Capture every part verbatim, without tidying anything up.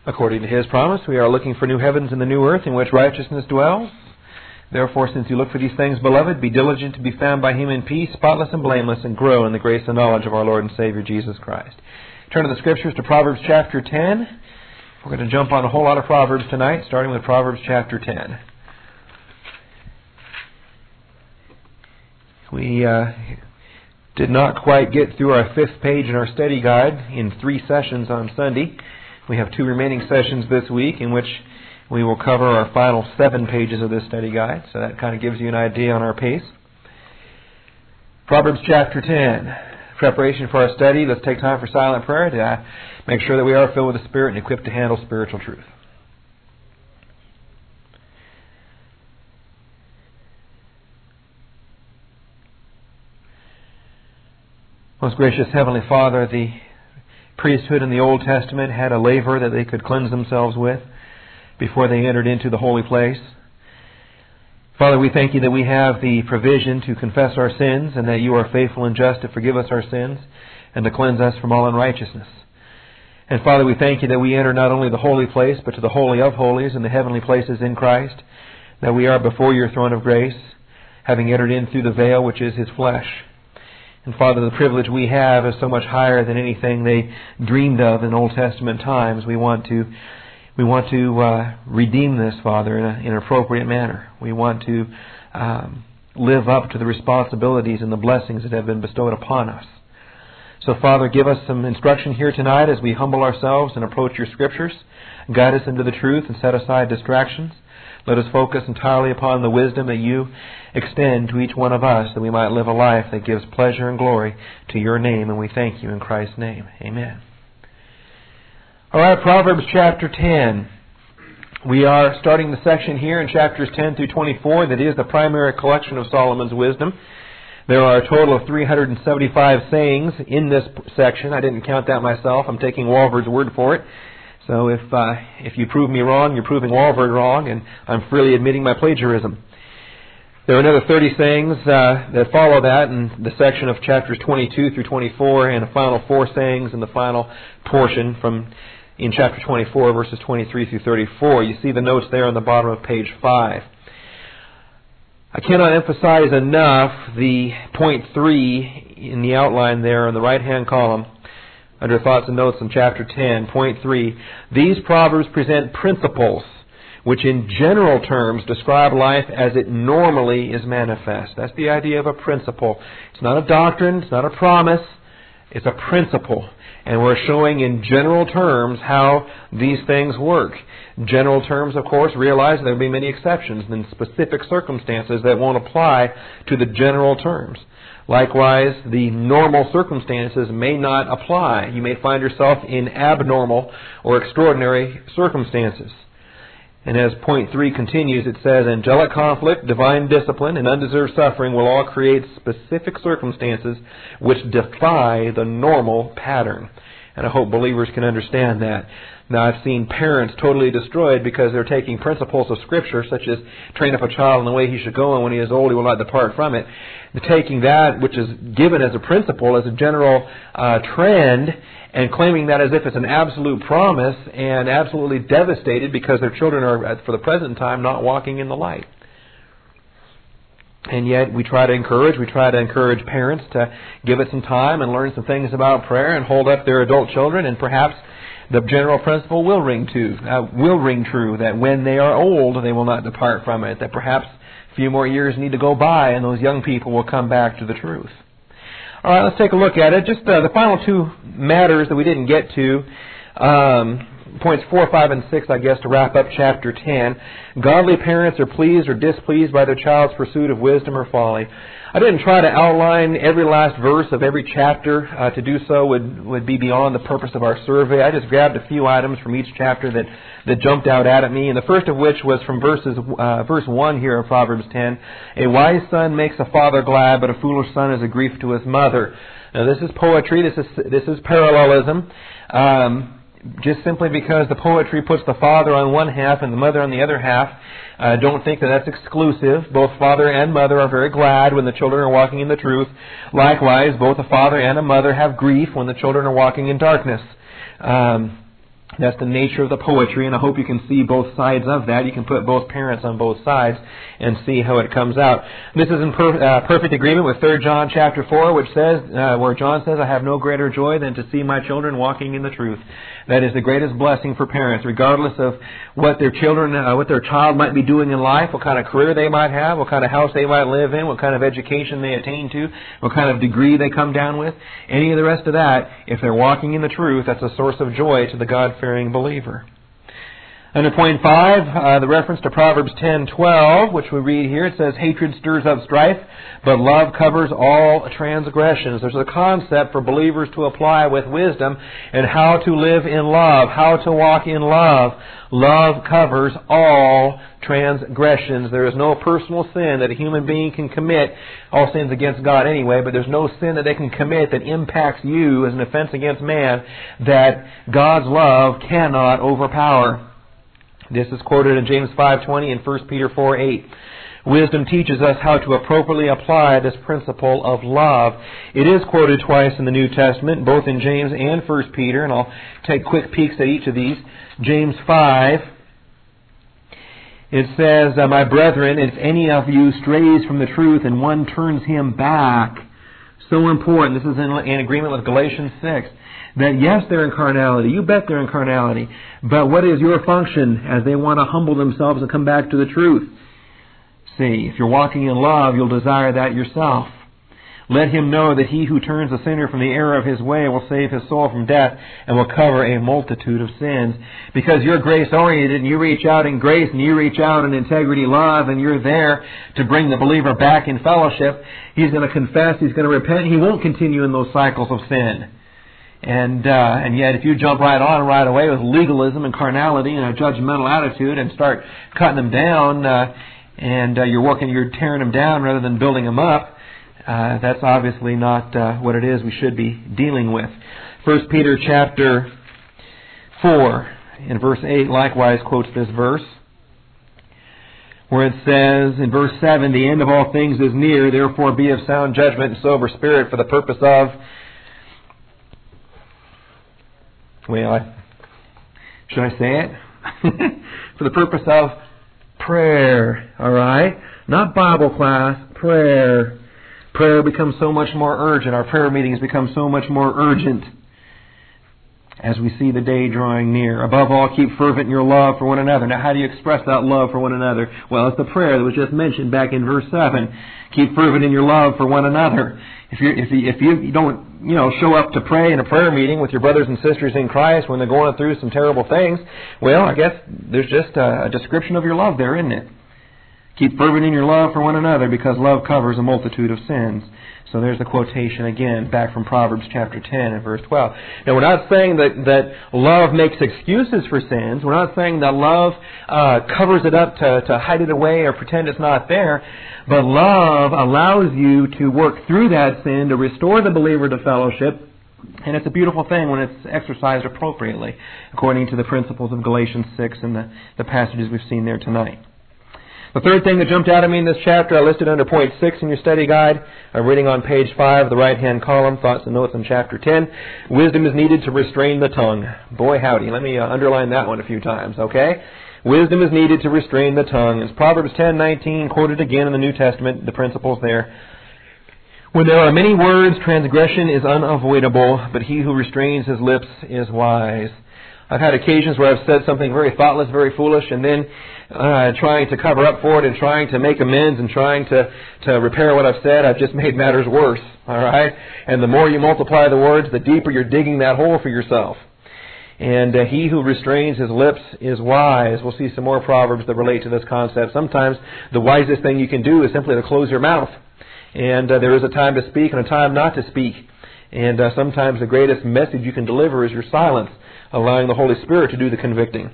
According to His promise, we are looking for new heavens and the new earth in which righteousness dwells. Therefore, since you look for these things, beloved, be diligent to be found by Him in peace, spotless and blameless, and grow in the grace and knowledge of our Lord and Savior Jesus Christ. Turn to the Scriptures to Proverbs chapter ten. We're going to jump on a whole lot of Proverbs tonight, starting with Proverbs chapter ten. We uh, did not quite get through our fifth page in our study guide in three sessions on Sunday. We have two remaining sessions this week in which we will cover our final seven pages of this study guide. So that kind of gives you an idea on our pace. Proverbs chapter ten. Preparation for our study. Let's take time for silent prayer to make sure that we are filled with the Spirit and equipped to handle spiritual truth. Most gracious Heavenly Father, the priesthood in the Old Testament had a laver that they could cleanse themselves with before they entered into the holy place. Father, we thank You that we have the provision to confess our sins and that You are faithful and just to forgive us our sins and to cleanse us from all unrighteousness. And Father, we thank You that we enter not only the holy place but to the holy of holies and the heavenly places in Christ, that we are before Your throne of grace, having entered in through the veil which is His flesh. And Father, the privilege we have is so much higher than anything they dreamed of in Old Testament times. We want to we want to uh, redeem this, Father, in, a, in an appropriate manner. We want to um, live up to the responsibilities and the blessings that have been bestowed upon us. So, Father, give us some instruction here tonight as we humble ourselves and approach Your Scriptures. Guide us into the truth and set aside distractions. Let us focus entirely upon the wisdom that You extend to each one of us, that we might live a life that gives pleasure and glory to Your name, and we thank You in Christ's name. Amen. All right, Proverbs chapter ten. We are starting the section here in chapters ten through twenty-four that is the primary collection of Solomon's wisdom. There are a total of three hundred seventy-five sayings in this section. I didn't count that myself. I'm taking Walvoord's word for it. So if uh, if you prove me wrong, you're proving Walvoord wrong, and I'm freely admitting my plagiarism. There are another thirty sayings uh, that follow that in the section of chapters twenty-two through twenty-four, and a final four sayings in the final portion from in chapter twenty-four, verses twenty-three through thirty-four. You see the notes there on the bottom of page five. I cannot emphasize enough the point three in the outline there in the right-hand column, under Thoughts and Notes in chapter ten, point three, these proverbs present principles which in general terms describe life as it normally is manifest. That's the idea of a principle. It's not a doctrine, it's not a promise, it's a principle. And we're showing in general terms how these things work. General terms, of course, realize there will be many exceptions and specific circumstances that won't apply to the general terms. Likewise, the normal circumstances may not apply. You may find yourself in abnormal or extraordinary circumstances. And as point three continues, it says, angelic conflict, divine discipline, and undeserved suffering will all create specific circumstances which defy the normal pattern. And I hope believers can understand that. Now, I've seen parents totally destroyed because they're taking principles of Scripture, such as train up a child in the way he should go, and when he is old, he will not depart from it. They're taking that, which is given as a principle, as a general uh, trend, and claiming that as if it's an absolute promise, and absolutely devastated because their children are, for the present time, not walking in the light. And yet we try to encourage, we try to encourage parents to give it some time and learn some things about prayer and hold up their adult children, and perhaps the general principle will ring true, uh, will ring true, that when they are old, they will not depart from it, that perhaps a few more years need to go by and those young people will come back to the truth. All right, let's take a look at it. Just uh, the final two matters that we didn't get to, um, points four, five, and six, I guess, to wrap up chapter ten. Godly parents are pleased or displeased by their child's pursuit of wisdom or folly. I didn't try to outline every last verse of every chapter. Uh, to do so would, would be beyond the purpose of our survey. I just grabbed a few items from each chapter that, that jumped out at me, and the first of which was from verses uh, verse one here of Proverbs ten. A wise son makes a father glad, but a foolish son is a grief to his mother. Now, this is poetry. This is this is parallelism. Um, just simply because the poetry puts the father on one half and the mother on the other half. Uh, don't think that that's exclusive. Both father and mother are very glad when the children are walking in the truth. Likewise, both a father and a mother have grief when the children are walking in darkness. Um, That's the nature of the poetry, and I hope you can see both sides of that. You can put both parents on both sides and see how it comes out. This is in per, uh, perfect agreement with Third John chapter four, which says, uh, where John says, I have no greater joy than to see my children walking in the truth. That is the greatest blessing for parents, regardless of what their children, uh, what their child might be doing in life, what kind of career they might have, what kind of house they might live in, what kind of education they attain to, what kind of degree they come down with. Any of the rest of that, if they're walking in the truth, that's a source of joy to the God-fearing believer. Under point five, uh, the reference to Proverbs ten twelve, which we read here, it says, hatred stirs up strife, but love covers all transgressions. There's a concept for believers to apply with wisdom and how to live in love, how to walk in love. Love covers all transgressions. There is no personal sin that a human being can commit, all sins against God anyway, but there's no sin that they can commit that impacts you as an offense against man that God's love cannot overpower. This is quoted in James five twenty and First Peter four eight. Wisdom teaches us how to appropriately apply this principle of love. It is quoted twice in the New Testament, both in James and First Peter, and I'll take quick peeks at each of these. James five, it says, my brethren, if any of you strays from the truth and one turns him back, so important. This is in, in agreement with Galatians six. That yes, they're in carnality. You bet they're in carnality. But what is your function as they want to humble themselves and come back to the truth? See, if you're walking in love, you'll desire that yourself. Let him know that he who turns a sinner from the error of his way will save his soul from death and will cover a multitude of sins. Because you're grace-oriented and you reach out in grace and you reach out in integrity, love, and you're there to bring the believer back in fellowship, he's going to confess, he's going to repent, he won't continue in those cycles of sin. And uh, and yet if you jump right on right away with legalism and carnality and a judgmental attitude and start cutting them down, uh, and uh, you're working, you're tearing them down rather than building them up, uh, that's obviously not uh, what it is we should be dealing with. First Peter chapter four in verse eight likewise quotes this verse, where it says in verse seven, the end of all things is near, therefore be of sound judgment and sober spirit for the purpose of... Well, I, should I say it? For the purpose of prayer, all right? Not Bible class, prayer. Prayer becomes so much more urgent. Our prayer meetings become so much more urgent as we see the day drawing near. Above all, keep fervent in your love for one another. Now, how do you express that love for one another? Well, it's the prayer that was just mentioned back in verse seven. Keep fervent in your love for one another. If you if you, if you don't you know show up to pray in a prayer meeting with your brothers and sisters in Christ when they're going through some terrible things, well, I guess there's just a, a description of your love there, isn't it? Keep fervent in your love for one another, because love covers a multitude of sins. So there's the quotation again, back from Proverbs chapter ten and verse twelve. Now, we're not saying that, that love makes excuses for sins. We're not saying that love uh, covers it up to, to hide it away or pretend it's not there. But love allows you to work through that sin to restore the believer to fellowship. And it's a beautiful thing when it's exercised appropriately, according to the principles of Galatians six and the, the passages we've seen there tonight. The third thing that jumped out at me in this chapter, I listed under point six in your study guide. I'm reading on page five, the right-hand column, thoughts and notes on chapter ten. Wisdom is needed to restrain the tongue. Boy, howdy. Let me uh, underline that one a few times, okay? Wisdom is needed to restrain the tongue. It's Proverbs ten nineteen, quoted again in the New Testament, the principles there. When there are many words, transgression is unavoidable, but he who restrains his lips is wise. I've had occasions where I've said something very thoughtless, very foolish, and then uh, trying to cover up for it and trying to make amends and trying to, to repair what I've said, I've just made matters worse, all right? And the more you multiply the words, the deeper you're digging that hole for yourself. And uh, he who restrains his lips is wise. We'll see some more proverbs that relate to this concept. Sometimes the wisest thing you can do is simply to close your mouth. And uh, there is a time to speak and a time not to speak. And uh, sometimes the greatest message you can deliver is your silence, allowing the Holy Spirit to do the convicting.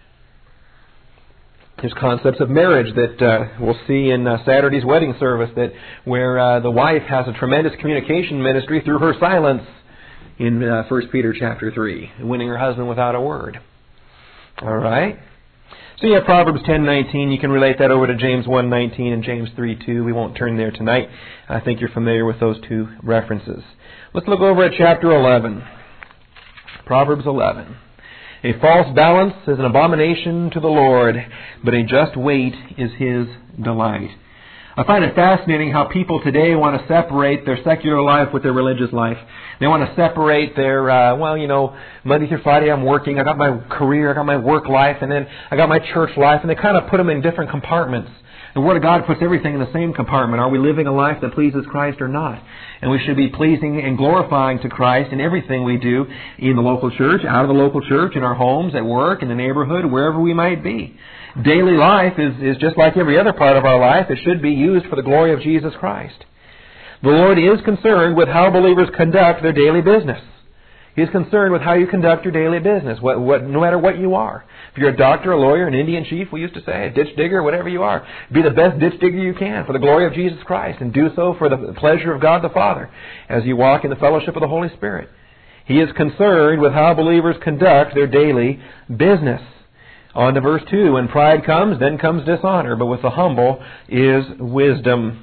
There's concepts of marriage that uh, we'll see in uh, Saturday's wedding service, that where uh, the wife has a tremendous communication ministry through her silence in uh, First Peter chapter three, winning her husband without a word. All right? So you have Proverbs ten nineteen. You can relate that over to James one nineteen and James three two. We won't turn there tonight. I think you're familiar with those two references. Let's look over at chapter eleven. Proverbs eleven. A false balance is an abomination to the Lord, but a just weight is His delight. I find it fascinating how people today want to separate their secular life with their religious life. They want to separate their, uh, well, you know, Monday through Friday I'm working, I got my career, I got my work life, and then I got my church life, and they kind of put them in different compartments. The Word of God puts everything in the same compartment. Are we living a life that pleases Christ or not? And we should be pleasing and glorifying to Christ in everything we do, in the local church, out of the local church, in our homes, at work, in the neighborhood, wherever we might be. Daily life is, is just like every other part of our life. It should be used for the glory of Jesus Christ. The Lord is concerned with how believers conduct their daily business. He is concerned with how you conduct your daily business, what, what, no matter what you are. If you're a doctor, a lawyer, an Indian chief, we used to say, a ditch digger, whatever you are, be the best ditch digger you can for the glory of Jesus Christ, and do so for the pleasure of God the Father as you walk in the fellowship of the Holy Spirit. He is concerned with how believers conduct their daily business. On to verse two, when pride comes, then comes dishonor, but with the humble is wisdom.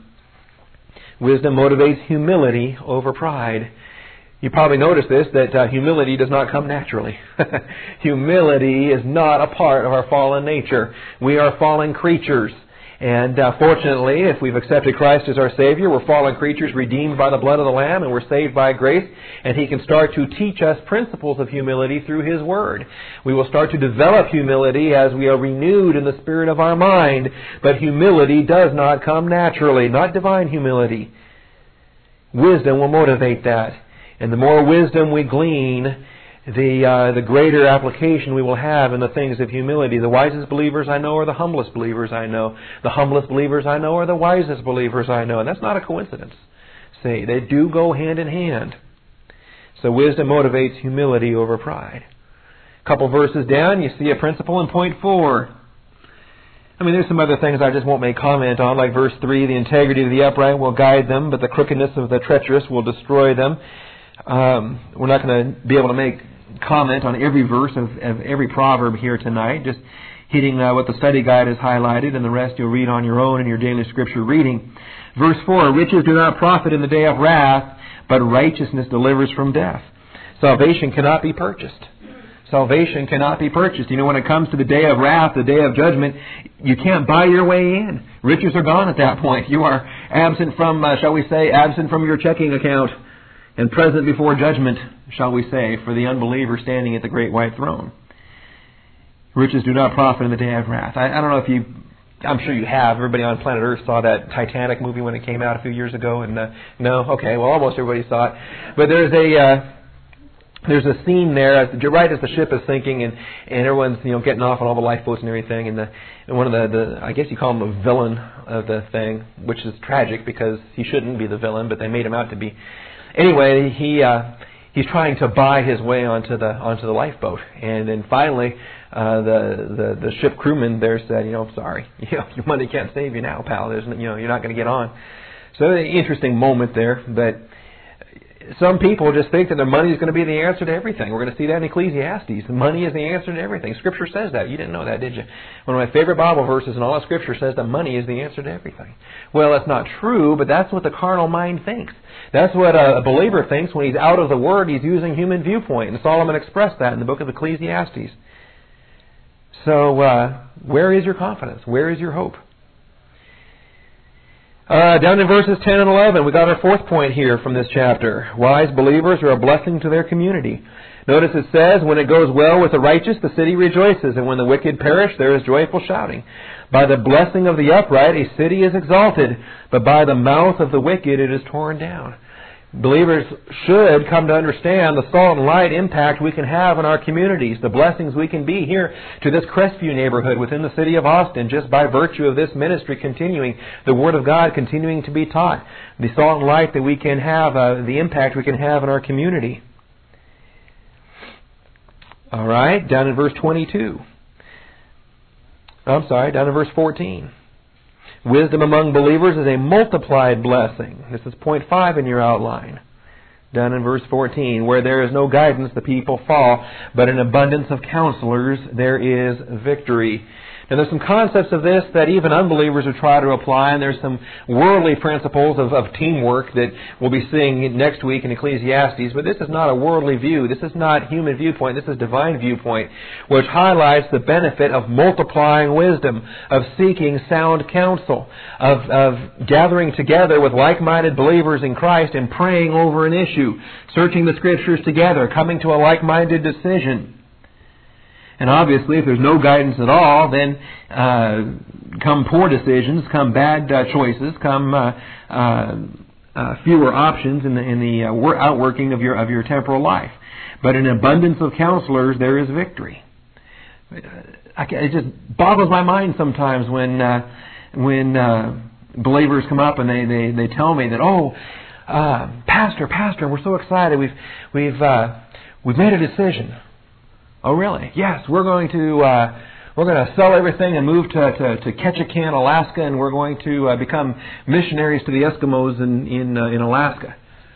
Wisdom motivates humility over pride. You probably noticed this, that uh, humility does not come naturally. Humility is not a part of our fallen nature. We are fallen creatures. And uh, fortunately, if we've accepted Christ as our Savior, we're fallen creatures redeemed by the blood of the Lamb, and we're saved by grace. And He can start to teach us principles of humility through His Word. We will start to develop humility as we are renewed in the spirit of our mind. But humility does not come naturally, not divine humility. Wisdom will motivate that. And the more wisdom we glean, the uh, the greater application we will have in the things of humility. The wisest believers I know are the humblest believers I know. The humblest believers I know are the wisest believers I know. And that's not a coincidence. See, they do go hand in hand. So wisdom motivates humility over pride. A couple verses down, you see a principle in point four. I mean, there's some other things I just won't make comment on, like verse three, the integrity of the upright will guide them, but the crookedness of the treacherous will destroy them. Um, we're not going to be able to make comment on every verse of, of every proverb here tonight, just hitting uh, what the study guide has highlighted, and the rest you'll read on your own in your daily scripture reading. Verse four, riches do not profit in the day of wrath, but righteousness delivers from death. Salvation cannot be purchased. Salvation cannot be purchased. You know, when it comes to the day of wrath, the day of judgment, you can't buy your way in. Riches are gone at that point. You are absent from, uh, shall we say, absent from your checking account, and present before judgment, shall we say, for the unbeliever standing at the great white throne. Riches do not profit in the day of wrath. I, I don't know if you, I'm sure you have. Everybody on planet Earth saw that Titanic movie when it came out a few years ago. And uh, no, okay, well, almost everybody saw it. But there's a uh, there's a scene there, as, right as the ship is sinking, and, and everyone's you know getting off on all the lifeboats and everything. And, the, and one of the, the, I guess you call him the villain of the thing, which is tragic because he shouldn't be the villain, but they made him out to be. Anyway, he uh, he's trying to buy his way onto the onto the lifeboat, and then finally, uh, the, the the ship crewman there said, "You know, sorry, you know, your money can't save you now, pal. There's, you know, you're not going to get on." So, an interesting moment there, but some people just think that their money is going to be the answer to everything. We're going to see that in Ecclesiastes. Money is the answer to everything. Scripture says that. You didn't know that, did you? One of my favorite Bible verses in all of Scripture says that money is the answer to everything. Well, that's not true, but that's what the carnal mind thinks. That's what a believer thinks when he's out of the Word. He's using human viewpoint. And Solomon expressed that in the book of Ecclesiastes. So, uh, where is your confidence? Where is your hope? Uh, down in verses ten and eleven, we got our fourth point here from this chapter. Wise believers are a blessing to their community. Notice it says, when it goes well with the righteous, the city rejoices, and when the wicked perish, there is joyful shouting. By the blessing of the upright, a city is exalted, but by the mouth of the wicked, it is torn down. Believers should come to understand the salt and light impact we can have in our communities, the blessings we can be here to this Crestview neighborhood within the city of Austin, just by virtue of this ministry continuing, the Word of God continuing to be taught, the salt and light that we can have, uh, the impact we can have in our community. All right, down in verse twenty-two. I'm sorry, down in verse fourteen. Wisdom among believers is a multiplied blessing. This is point five in your outline. Down in verse fourteen, where there is no guidance, the people fall, but in abundance of counselors there is victory. And there's some concepts of this that even unbelievers would try to apply, and there's some worldly principles of, of teamwork that we'll be seeing next week in Ecclesiastes. But this is not a worldly view. This is not human viewpoint. This is divine viewpoint, which highlights the benefit of multiplying wisdom, of seeking sound counsel, of, of gathering together with like-minded believers in Christ and praying over an issue, searching the Scriptures together, coming to a like-minded decision. And obviously, if there's no guidance at all, then uh, come poor decisions, come bad uh, choices, come uh, uh, uh, fewer options in the in the uh, outworking of your of your temporal life. But in abundance of counselors, there is victory. I, it just boggles my mind sometimes when uh, when uh, believers come up and they, they, they tell me that, oh, uh, pastor, pastor, we're so excited, we've we've uh, we've made a decision. Oh, really? Yes, we're going to uh, we're going to sell everything and move to, to, to Ketchikan, Alaska, and we're going to uh, become missionaries to the Eskimos in in, uh, in Alaska.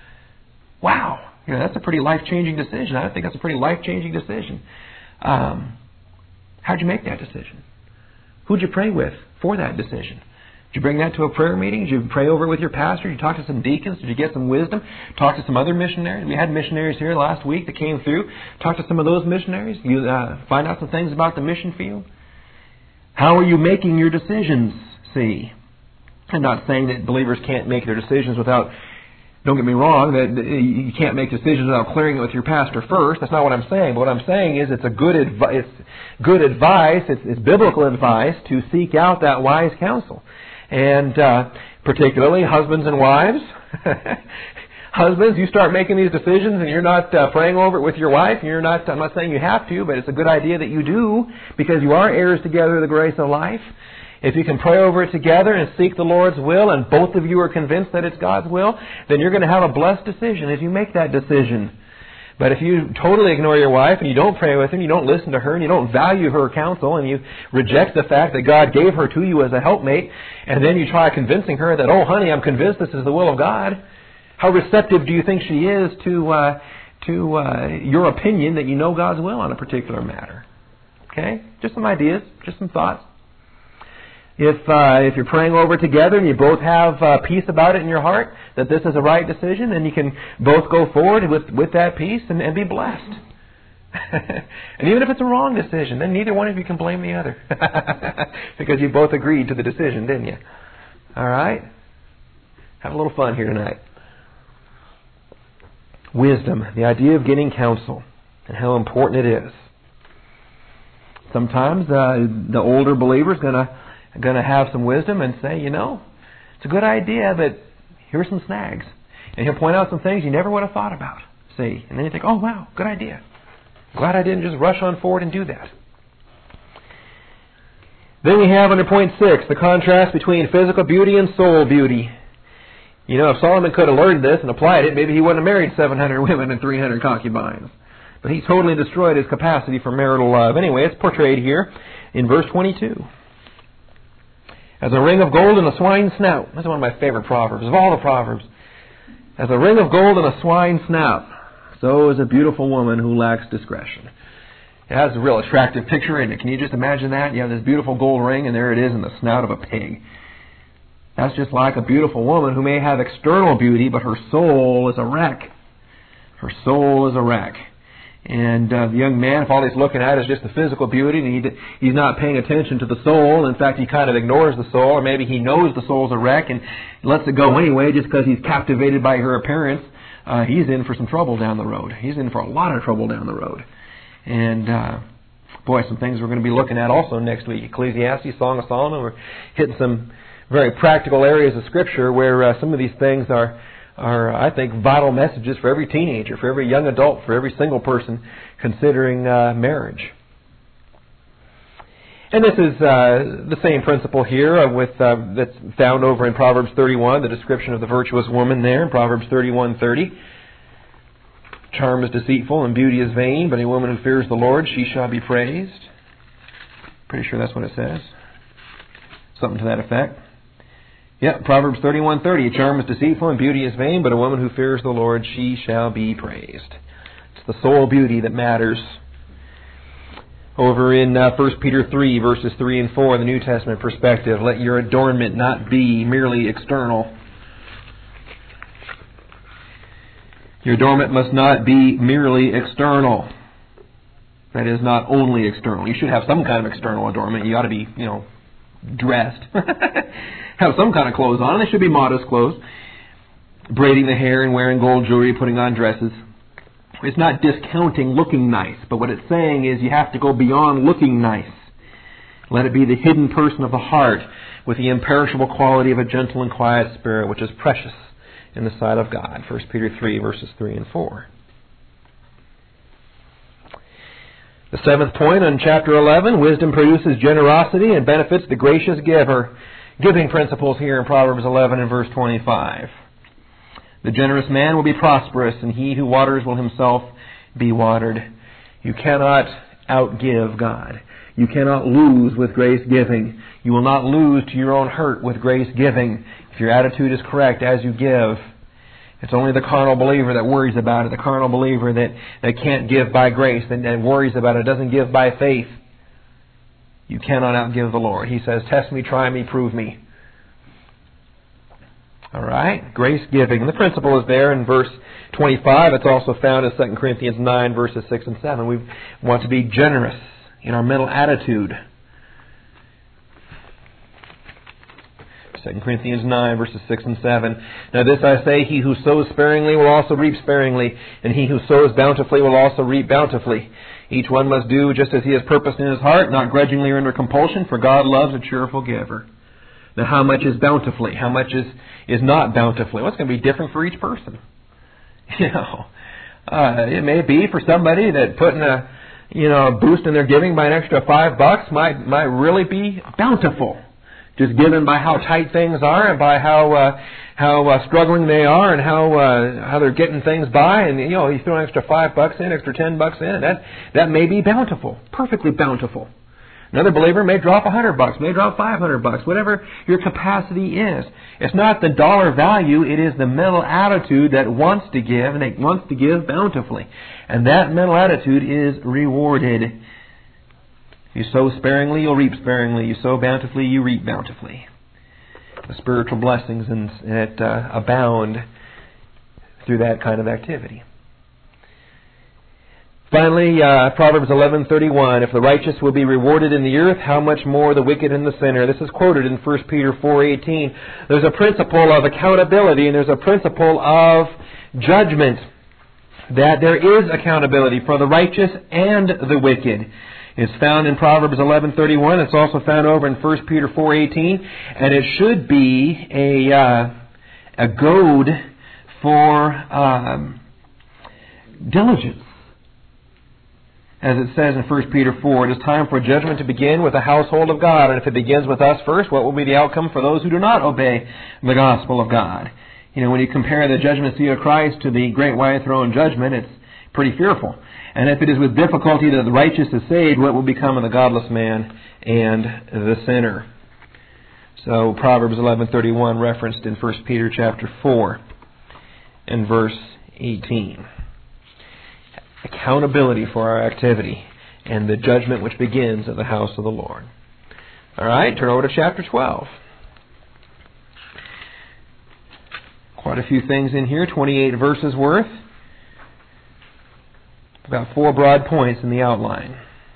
Wow, you know, that's a pretty life-changing decision. I think that's a pretty life-changing decision. Um, how'd you make that decision? Who'd you pray with for that decision? Did you bring that to a prayer meeting? Did you pray over it with your pastor? Did you talk to some deacons? Did you get some wisdom? Talk to some other missionaries? We had missionaries here last week that came through. Talk to some of those missionaries. You uh, find out some things about the mission field. How are you making your decisions? See, I'm not saying that believers can't make their decisions without. Don't get me wrong, that you can't make decisions without clearing it with your pastor first. That's not what I'm saying. But what I'm saying is it's a good advice. It's good advice. It's, it's biblical advice to seek out that wise counsel. And uh, particularly husbands and wives. Husbands, you start making these decisions and you're not uh, praying over it with your wife. And you're not. I'm not saying you have to, but it's a good idea that you do because you are heirs together of the grace of life. If you can pray over it together and seek the Lord's will, and both of you are convinced that it's God's will, then you're going to have a blessed decision as you make that decision. But if you totally ignore your wife and you don't pray with her, and you don't listen to her, and you don't value her counsel, and you reject the fact that God gave her to you as a helpmate, and then you try convincing her that, oh, honey, I'm convinced this is the will of God, how receptive do you think she is to uh, to uh, your opinion that you know God's will on a particular matter? Okay? Just some ideas, just some thoughts. If uh, if you're praying over it together and you both have uh, peace about it in your heart, that this is a right decision, then you can both go forward with, with that peace and, and be blessed. And even if it's a wrong decision, then neither one of you can blame the other. Because you both agreed to the decision, didn't you? All right? Have a little fun here tonight. Wisdom, the idea of getting counsel, and how important it is. Sometimes uh, the older believer is going to going to have some wisdom and say, you know, it's a good idea, but here's some snags. And he'll point out some things you never would have thought about. See, and then you think, oh, wow, good idea. Glad I didn't just rush on forward and do that. Then we have under point six, the contrast between physical beauty and soul beauty. You know, if Solomon could have learned this and applied it, maybe he wouldn't have married seven hundred women and three hundred concubines. But he totally destroyed his capacity for marital love. Anyway, it's portrayed here in verse twenty-two. As a ring of gold in a swine's snout. That's one of my favorite proverbs, of all the proverbs. As a ring of gold in a swine's snout, so is a beautiful woman who lacks discretion. It has a real attractive picture in it. Can you just imagine that? You have this beautiful gold ring, and there it is in the snout of a pig. That's just like a beautiful woman who may have external beauty, but her soul is a wreck. Her soul is a wreck. And uh, the young man, if all he's looking at is just the physical beauty, and he, he's not paying attention to the soul. In fact, he kind of ignores the soul, or maybe he knows the soul's a wreck and lets it go anyway just because he's captivated by her appearance. Uh, he's in for some trouble down the road. He's in for a lot of trouble down the road. And, uh, boy, some things we're going to be looking at also next week. Ecclesiastes, Song of Solomon. We're hitting some very practical areas of Scripture where uh, some of these things are... are, I think, vital messages for every teenager, for every young adult, for every single person considering uh, marriage. And this is uh, the same principle here uh, with uh, that's found over in Proverbs thirty-one, the description of the virtuous woman there in Proverbs thirty-one thirty. Charm is deceitful and beauty is vain, but a woman who fears the Lord, she shall be praised. Pretty sure that's what it says. Something to that effect. Yeah, Proverbs thirty-one thirty. A charm is deceitful and beauty is vain, but a woman who fears the Lord, she shall be praised. It's the soul beauty that matters. Over in uh, First Peter three, verses three and four, the New Testament perspective, let your adornment not be merely external. Your adornment must not be merely external. That is, not only external. You should have some kind of external adornment. You ought to be, you know, dressed. Have some kind of clothes on. They should be modest clothes. Braiding the hair and wearing gold jewelry, putting on dresses. It's not discounting looking nice, but what it's saying is you have to go beyond looking nice. Let it be the hidden person of the heart with the imperishable quality of a gentle and quiet spirit, which is precious in the sight of God. First Peter three, verses three and four. The seventh point on chapter eleven, wisdom produces generosity and benefits the gracious giver. Giving principles here in Proverbs eleven and verse twenty-five. The generous man will be prosperous, and he who waters will himself be watered. You cannot outgive God. You cannot lose with grace giving. You will not lose to your own hurt with grace giving. If your attitude is correct as you give, it's only the carnal believer that worries about it, the carnal believer that, that can't give by grace and, and worries about it, doesn't give by faith. You cannot outgive the Lord. He says, test me, try me, prove me. All right, grace giving. And the principle is there in verse twenty-five. It's also found in Second Corinthians nine, verses six and seven. We want to be generous in our mental attitude. Second Corinthians nine, verses six and seven. Now this I say, he who sows sparingly will also reap sparingly, and he who sows bountifully will also reap bountifully. Each one must do just as he has purposed in his heart, not grudgingly or under compulsion, for God loves a cheerful giver. Now how much is bountifully? How much is, is not bountifully? Well, it's going to be different for each person. You know, uh, it may be for somebody that putting a, you know, a boost in their giving by an extra five bucks might might really be bountiful. Just given by how tight things are and by how uh, how uh, struggling they are and how uh, how they're getting things by, and you know, you throw an extra five bucks in, extra ten bucks in, that that may be bountiful, perfectly bountiful. Another believer may drop a hundred bucks, may drop five hundred bucks, whatever your capacity is. It's not the dollar value; it is the mental attitude that wants to give and that wants to give bountifully, and that mental attitude is rewarded. You sow sparingly, you'll reap sparingly. You sow bountifully, you reap bountifully. The spiritual blessings that uh, abound through that kind of activity. Finally, uh, Proverbs eleven thirty-one, if the righteous will be rewarded in the earth, how much more the wicked and the sinner. This is quoted in First Peter four eighteen. There's a principle of accountability and there's a principle of judgment. That there is accountability for the righteous and the wicked. It's found in Proverbs eleven thirty-one. It's also found over in First Peter four eighteen. And it should be a, uh, a goad for um, diligence. As it says in First Peter four, it is time for judgment to begin with the household of God. And if it begins with us first, what will be the outcome for those who do not obey the gospel of God? You know, when you compare the judgment seat of Christ to the great white throne judgment, it's pretty fearful. And if it is with difficulty that the righteous is saved, what will become of the godless man and the sinner? So Proverbs eleven thirty-one referenced in First Peter chapter four and verse eighteen. Accountability for our activity and the judgment which begins at the house of the Lord. All right, turn over to chapter twelve. Quite a few things in here, twenty-eight verses worth. About four broad points in the outline.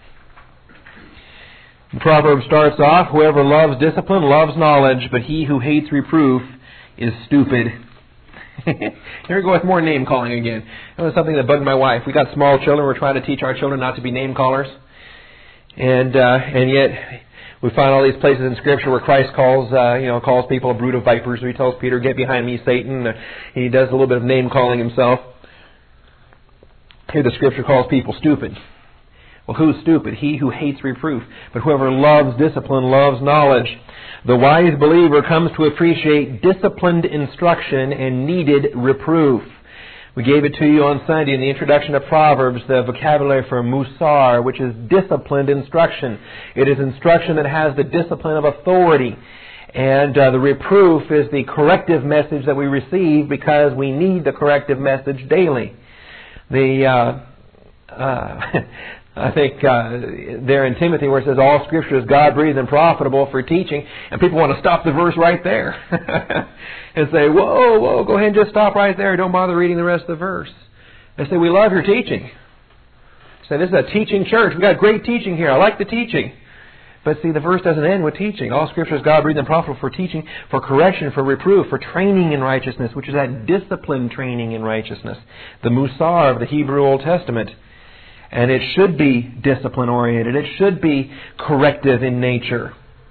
The proverb starts off, whoever loves discipline loves knowledge, but he who hates reproof is stupid. Here we go with more name calling again. That was something that bugged my wife. We got small children. We're trying to teach our children not to be name callers. And uh, and yet we find all these places in Scripture where Christ calls uh, you know calls people a brood of vipers. Or he tells Peter, "Get behind me, Satan." He does a little bit of name calling himself. Here the Scripture calls people stupid. Well, who's stupid? He who hates reproof. But whoever loves discipline loves knowledge. The wise believer comes to appreciate disciplined instruction and needed reproof. We gave it to you on Sunday in the introduction to Proverbs, the vocabulary for musar, which is disciplined instruction. It is instruction that has the discipline of authority. And uh, the reproof is the corrective message that we receive because we need the corrective message daily. The uh, Uh, I think uh, there in Timothy where it says all Scripture is God-breathed and profitable for teaching, and people want to stop the verse right there and say, whoa, whoa, go ahead and just stop right there. Don't bother reading the rest of the verse. They say, we love your teaching. Say, this is a teaching church. We've got great teaching here. I like the teaching. But see, the verse doesn't end with teaching. All Scripture is God-breathed and profitable for teaching, for correction, for reproof, for training in righteousness, which is that discipline training in righteousness. The Musar of the Hebrew Old Testament. And it should be discipline-oriented. It should be corrective in nature.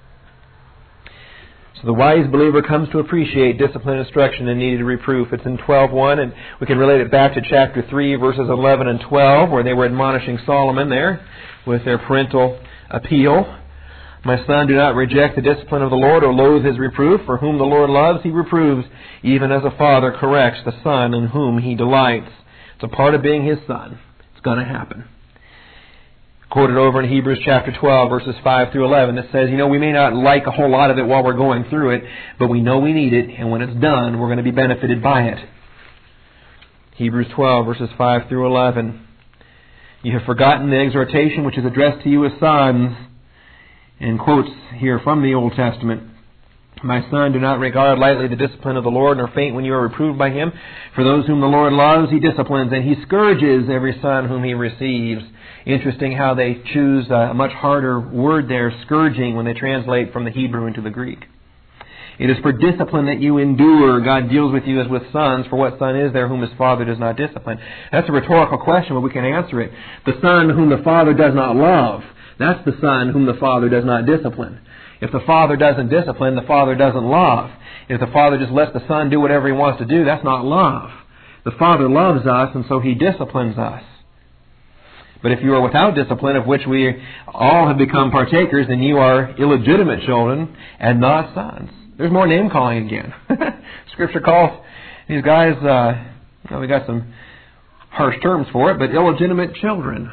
So the wise believer comes to appreciate discipline, instruction, and needed reproof. It's in twelve one, and we can relate it back to chapter three, verses eleven and twelve, where they were admonishing Solomon there with their parental appeal. My son, do not reject the discipline of the Lord or loathe his reproof, for whom the Lord loves he reproves, even as a father corrects the son in whom he delights. It's a part of being his son. It's going to happen. Quoted over in Hebrews chapter twelve, verses five through eleven, that says, you know, we may not like a whole lot of it while we're going through it, but we know we need it, and when it's done, we're going to be benefited by it. Hebrews twelve, verses five through eleven. You have forgotten the exhortation which is addressed to you as sons, and quotes here from the Old Testament. My son, do not regard lightly the discipline of the Lord, nor faint when you are reproved by him. For those whom the Lord loves, he disciplines, and he scourges every son whom he receives. Interesting how they choose a much harder word there, scourging, when they translate from the Hebrew into the Greek. It is for discipline that you endure. God deals with you as with sons. For what son is there whom his father does not discipline? That's a rhetorical question, but we can answer it. The son whom the father does not love, that's the son whom the father does not discipline. If the father doesn't discipline, the father doesn't love. If the father just lets the son do whatever he wants to do, that's not love. The father loves us, and so he disciplines us. But if you are without discipline, of which we all have become partakers, then you are illegitimate children and not sons. There's more name calling again. Scripture calls these guys, uh, well, we got some harsh terms for it, but illegitimate children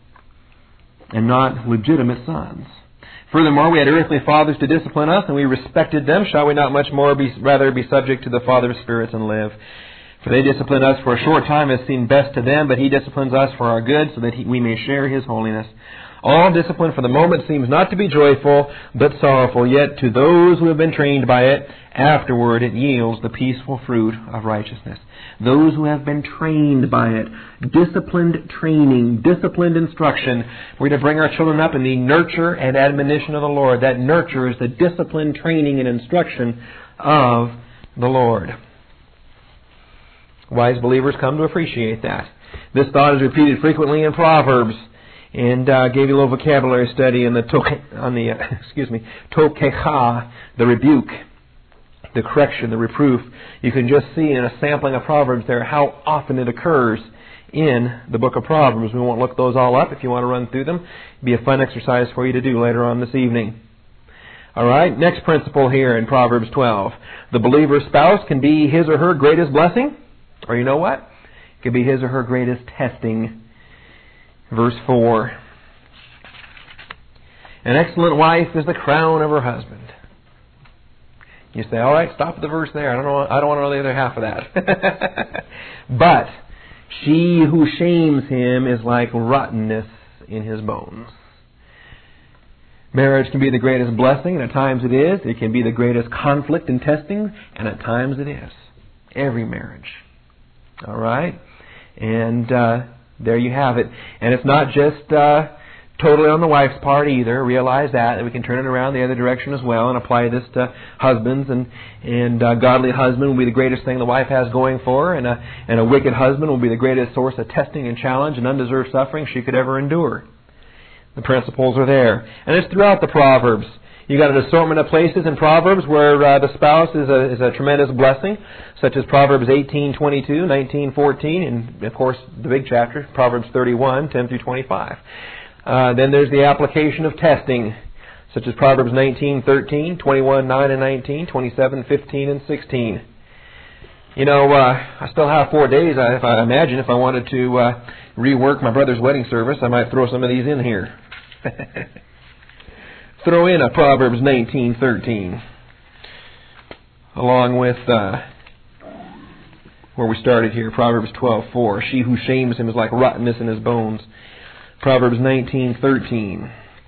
and not legitimate sons. Furthermore, we had earthly fathers to discipline us, and we respected them. Shall we not much more be rather be subject to the Father of spirits and live? For they discipline us for a short time as seemed best to them, but he disciplines us for our good, so that he, we may share his holiness. All discipline for the moment seems not to be joyful, but sorrowful. Yet to those who have been trained by it, afterward it yields the peaceful fruit of righteousness. Those who have been trained by it, disciplined training, disciplined instruction. We're to bring our children up in the nurture and admonition of the Lord. That nurture is the disciplined training and instruction of the Lord. Wise believers come to appreciate that. This thought is repeated frequently in Proverbs, and uh, gave you a little vocabulary study in the to- on the uh, excuse me tokecha, the rebuke, the correction, the reproof. You can just see in a sampling of Proverbs there how often it occurs in the book of Proverbs. We won't look those all up. If you want to run through them, it'll be a fun exercise for you to do later on this evening. All right, next principle here in Proverbs twelve: the believer's spouse can be his or her greatest blessing. Or you know what? It could be his or her greatest testing. Verse four. An excellent wife is the crown of her husband. You say, all right, stop at the verse there. I don't know. I don't want to know the other half of that. But she who shames him is like rottenness in his bones. Marriage can be the greatest blessing, and at times it is. It can be the greatest conflict and testing, and at times it is. Every marriage. All right? And uh, there you have it. And it's not just uh, totally on the wife's part either. Realize that, that we can turn it around the other direction as well and apply this to husbands. And, and a godly husband will be the greatest thing the wife has going for her, and a, and a wicked husband will be the greatest source of testing and challenge and undeserved suffering she could ever endure. The principles are there. And it's throughout the Proverbs. You got an assortment of places in Proverbs where uh, the spouse is a, is a tremendous blessing, such as Proverbs eighteen twenty-two, nineteen fourteen, and of course the big chapter, Proverbs thirty-one, ten through twenty-five. Uh, then there's the application of testing, such as Proverbs nineteen thirteen, twenty-one nine and nineteen, twenty-seven fifteen and sixteen. You know, uh, I still have four days. I, if I imagine if I wanted to uh, rework my brother's wedding service, I might throw some of these in here. Throw in a Proverbs nineteen thirteen, along with uh, where we started here, Proverbs twelve four. She who shames him is like rottenness in his bones. Proverbs nineteen thirteen.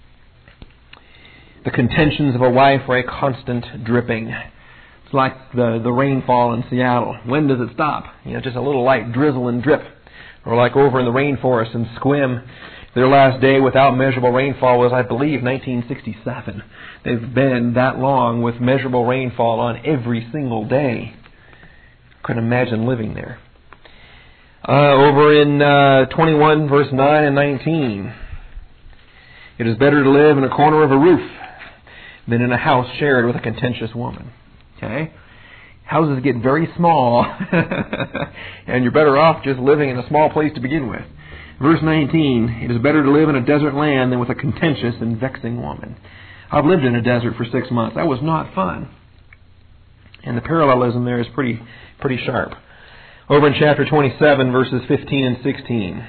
The contentions of a wife are a constant dripping. It's like the, the rainfall in Seattle. When does it stop? You know, just a little light drizzle and drip. Or like over in the rainforest in Sequim, their last day without measurable rainfall was, I believe, nineteen sixty-seven. They've been that long with measurable rainfall on every single day. Couldn't imagine living there. Uh, over in uh, twenty-one, verse nine and nineteen. It is better to live in a corner of a roof than in a house shared with a contentious woman. Okay? Houses get very small, and you're better off just living in a small place to begin with. Verse nineteen, it is better to live in a desert land than with a contentious and vexing woman. I've lived in a desert for six months. That was not fun. And the parallelism there is pretty, pretty sharp. Over in chapter twenty-seven, verses fifteen and sixteen.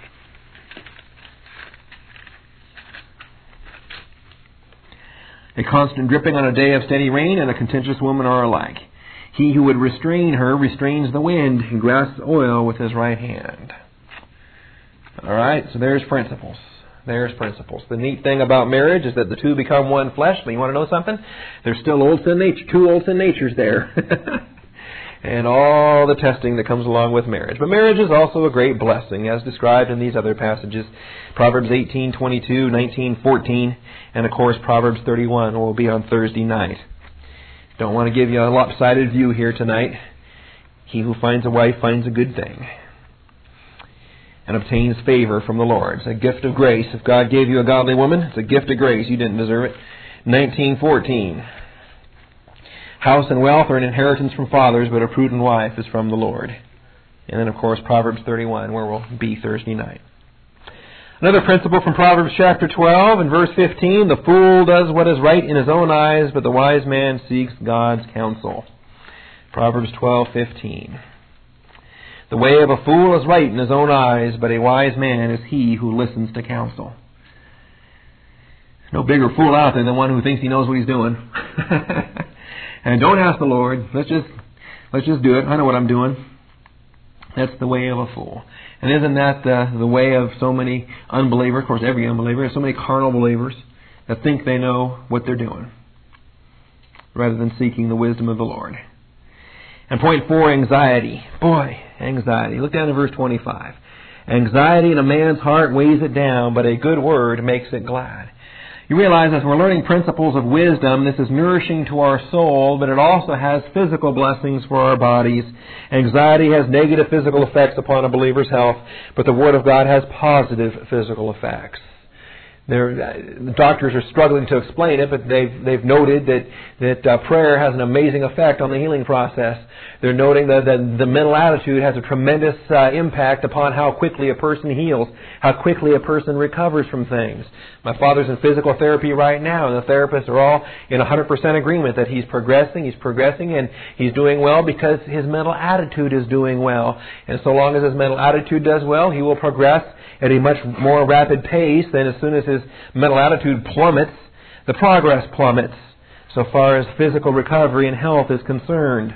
A constant dripping on a day of steady rain and a contentious woman are alike. He who would restrain her restrains the wind and grasps oil with his right hand. All right, so there's principles. There's principles. The neat thing about marriage is that the two become one flesh, but you want to know something? There's still old sin nature, two old sin natures there. And all the testing that comes along with marriage. But marriage is also a great blessing, as described in these other passages. Proverbs eighteen twenty-two, nineteen fourteen, and of course Proverbs thirty-one will be on Thursday night. Don't want to give you a lopsided view here tonight. He who finds a wife finds a good thing and obtains favor from the Lord. It's a gift of grace. If God gave you a godly woman, it's a gift of grace. You didn't deserve it. nineteen fourteen. House and wealth are an inheritance from fathers, but a prudent wife is from the Lord. And then, of course, Proverbs thirty-one, where we'll be Thursday night. Another principle from Proverbs chapter twelve and verse fifteen, the fool does what is right in his own eyes, but the wise man seeks God's counsel. Proverbs twelve fifteen. The way of a fool is right in his own eyes, but a wise man is he who listens to counsel. No bigger fool out there than one who thinks he knows what he's doing. And don't ask the Lord. Let's just let's just do it. I know what I'm doing. That's the way of a fool. And isn't that the, the way of so many unbelievers? Of course, every unbeliever. So many carnal believers that think they know what they're doing, rather than seeking the wisdom of the Lord. And point four, anxiety. Boy, anxiety. Look down at verse twenty-five. Anxiety in a man's heart weighs it down, but a good word makes it glad. You realize as we're learning principles of wisdom, this is nourishing to our soul, but it also has physical blessings for our bodies. Anxiety has negative physical effects upon a believer's health, but the Word of God has positive physical effects. They're, the doctors are struggling to explain it, but they've, they've noted that, that uh, prayer has an amazing effect on the healing process. They're noting that, that the mental attitude has a tremendous uh, impact upon how quickly a person heals, how quickly a person recovers from things. My father's in physical therapy right now, and the therapists are all in one hundred percent agreement that he's progressing, he's progressing, and he's doing well because his mental attitude is doing well. And so long as his mental attitude does well, he will progress at a much more rapid pace than as soon as his mental attitude plummets, the progress plummets, so far as physical recovery and health is concerned.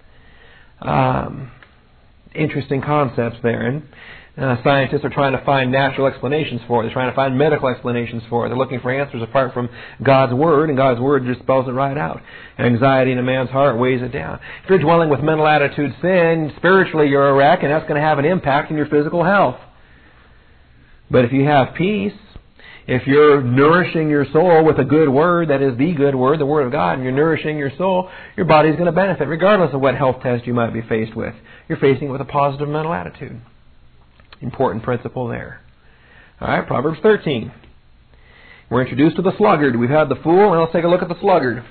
Um, interesting concepts there. And uh, scientists are trying to find natural explanations for it. They're trying to find medical explanations for it. They're looking for answers apart from God's Word, and God's Word just spells it right out. Anxiety in a man's heart weighs it down. If you're dwelling with mental attitude sin, spiritually you're a wreck, and that's going to have an impact on your physical health. But if you have peace, if you're nourishing your soul with a good word, that is the good word, the Word of God, and you're nourishing your soul, your body's going to benefit regardless of what health test you might be faced with. You're facing it with a positive mental attitude. Important principle there. All right, Proverbs thirteen. We're introduced to the sluggard. We've had the fool, and let's take a look at the sluggard.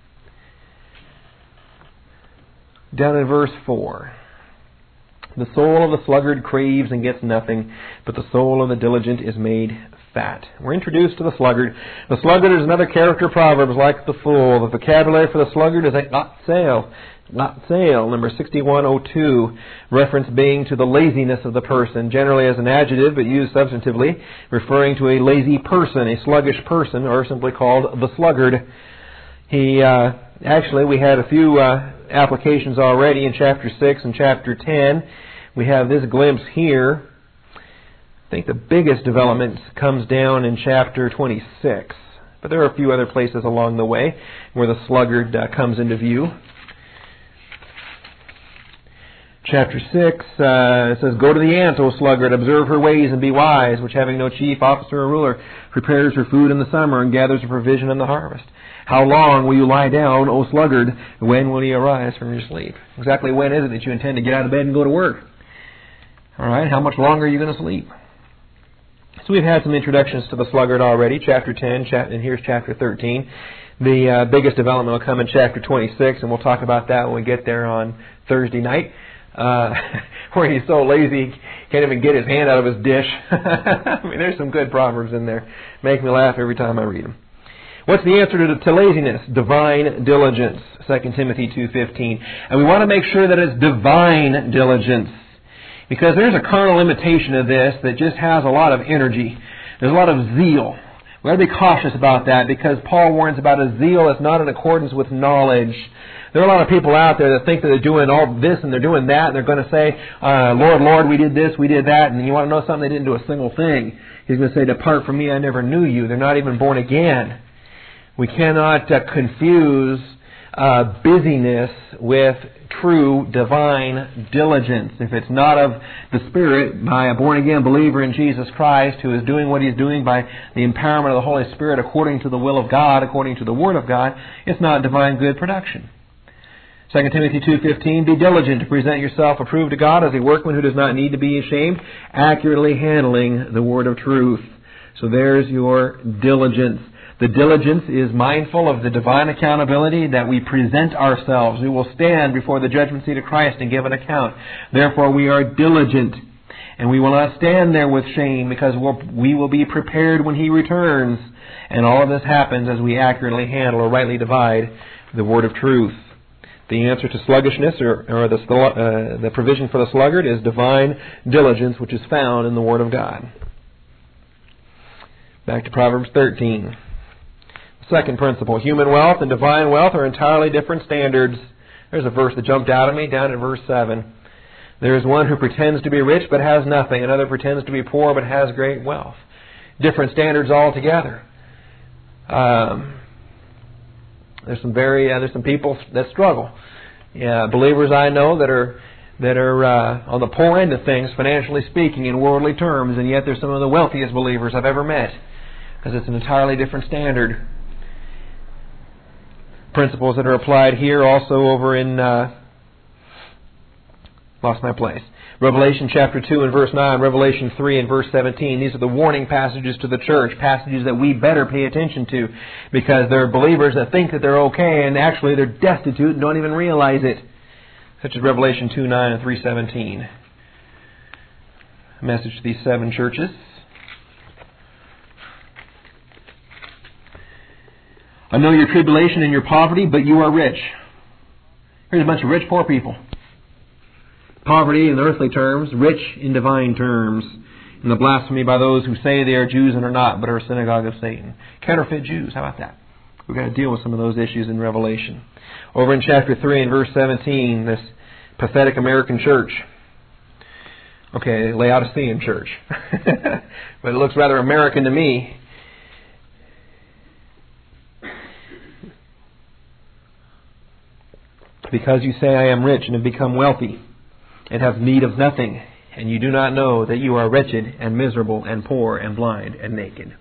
Down in verse four. The soul of the sluggard craves and gets nothing, but the soul of the diligent is made fat. We're introduced to the sluggard. The sluggard is another character of Proverbs like the fool. The vocabulary for the sluggard is a not sale. Not sale, number sixty-one oh two, reference being to the laziness of the person, generally as an adjective but used substantively, referring to a lazy person, a sluggish person, or simply called the sluggard. He uh, actually, we had a few uh, applications already in chapter six and chapter ten. We have this glimpse here. I think the biggest development comes down in chapter twenty-six. But there are a few other places along the way where the sluggard uh, comes into view. Chapter six, uh, it says, Go to the ant, O sluggard, observe her ways and be wise, which having no chief officer or ruler, prepares her food in the summer and gathers her provision in the harvest. How long will you lie down, O sluggard? When will you arise from your sleep? Exactly when is it that you intend to get out of bed and go to work? All right, how much longer are you going to sleep? So we've had some introductions to the sluggard already, chapter ten, and here's chapter thirteen. The uh, biggest development will come in chapter twenty-six, and we'll talk about that when we get there on Thursday night, uh, where he's so lazy he can't even get his hand out of his dish. I mean, there's some good proverbs in there. Make me laugh every time I read them. What's the answer to, to laziness? Divine diligence, Second Timothy two fifteen. And we want to make sure that it's divine diligence. Because there's a carnal imitation of this that just has a lot of energy. There's a lot of zeal. We've got to be cautious about that because Paul warns about a zeal that's not in accordance with knowledge. There are a lot of people out there that think that they're doing all this and they're doing that and they're going to say, uh, Lord, Lord, we did this, we did that, and you want to know something? They didn't do a single thing. He's going to say, depart from me, I never knew you. They're not even born again. We cannot uh, confuse uh, busyness with true divine diligence. If it's not of the Spirit by a born-again believer in Jesus Christ who is doing what he's doing by the empowerment of the Holy Spirit according to the will of God, according to the Word of God, it's not divine good production. Second Timothy two fifteen, Be diligent to present yourself approved to God as a workman who does not need to be ashamed, accurately handling the word of truth. So there's your diligence. The diligence is mindful of the divine accountability that we present ourselves. We will stand before the judgment seat of Christ and give an account. Therefore, we are diligent. And we will not stand there with shame because we'll, we will be prepared when He returns. And all of this happens as we accurately handle or rightly divide the word of truth. The answer to sluggishness or, or the, uh, the provision for the sluggard is divine diligence, which is found in the Word of God. Back to Proverbs thirteen. Second principle, human wealth and divine wealth are entirely different standards. There's a verse that jumped out at me down at verse seven. There is one who pretends to be rich but has nothing. Another pretends to be poor but has great wealth. Different standards altogether. Um, there's some very uh, there's some people that struggle. Yeah, believers I know that are that are uh, on the poor end of things, financially speaking, in worldly terms, and yet they're some of the wealthiest believers I've ever met, because it's an entirely different standard. Principles that are applied here also over in uh, lost my place. Revelation chapter two and verse nine, Revelation three and verse seventeen. These are the warning passages to the church, passages that we better pay attention to, because there are believers that think that they're okay and actually they're destitute and don't even realize it. Such as Revelation two nine and three seventeen. A message to these seven churches. I know your tribulation and your poverty, but you are rich. Here's a bunch of rich, poor people. Poverty in earthly terms, rich in divine terms. And the blasphemy by those who say they are Jews and are not, but are a synagogue of Satan. Counterfeit Jews, how about that? We've got to deal with some of those issues in Revelation. Over in chapter three and verse seventeen, this pathetic American church. Okay, Laodicean church. But it looks rather American to me. Because you say, I am rich and have become wealthy and have need of nothing, and you do not know that you are wretched and miserable and poor and blind and naked.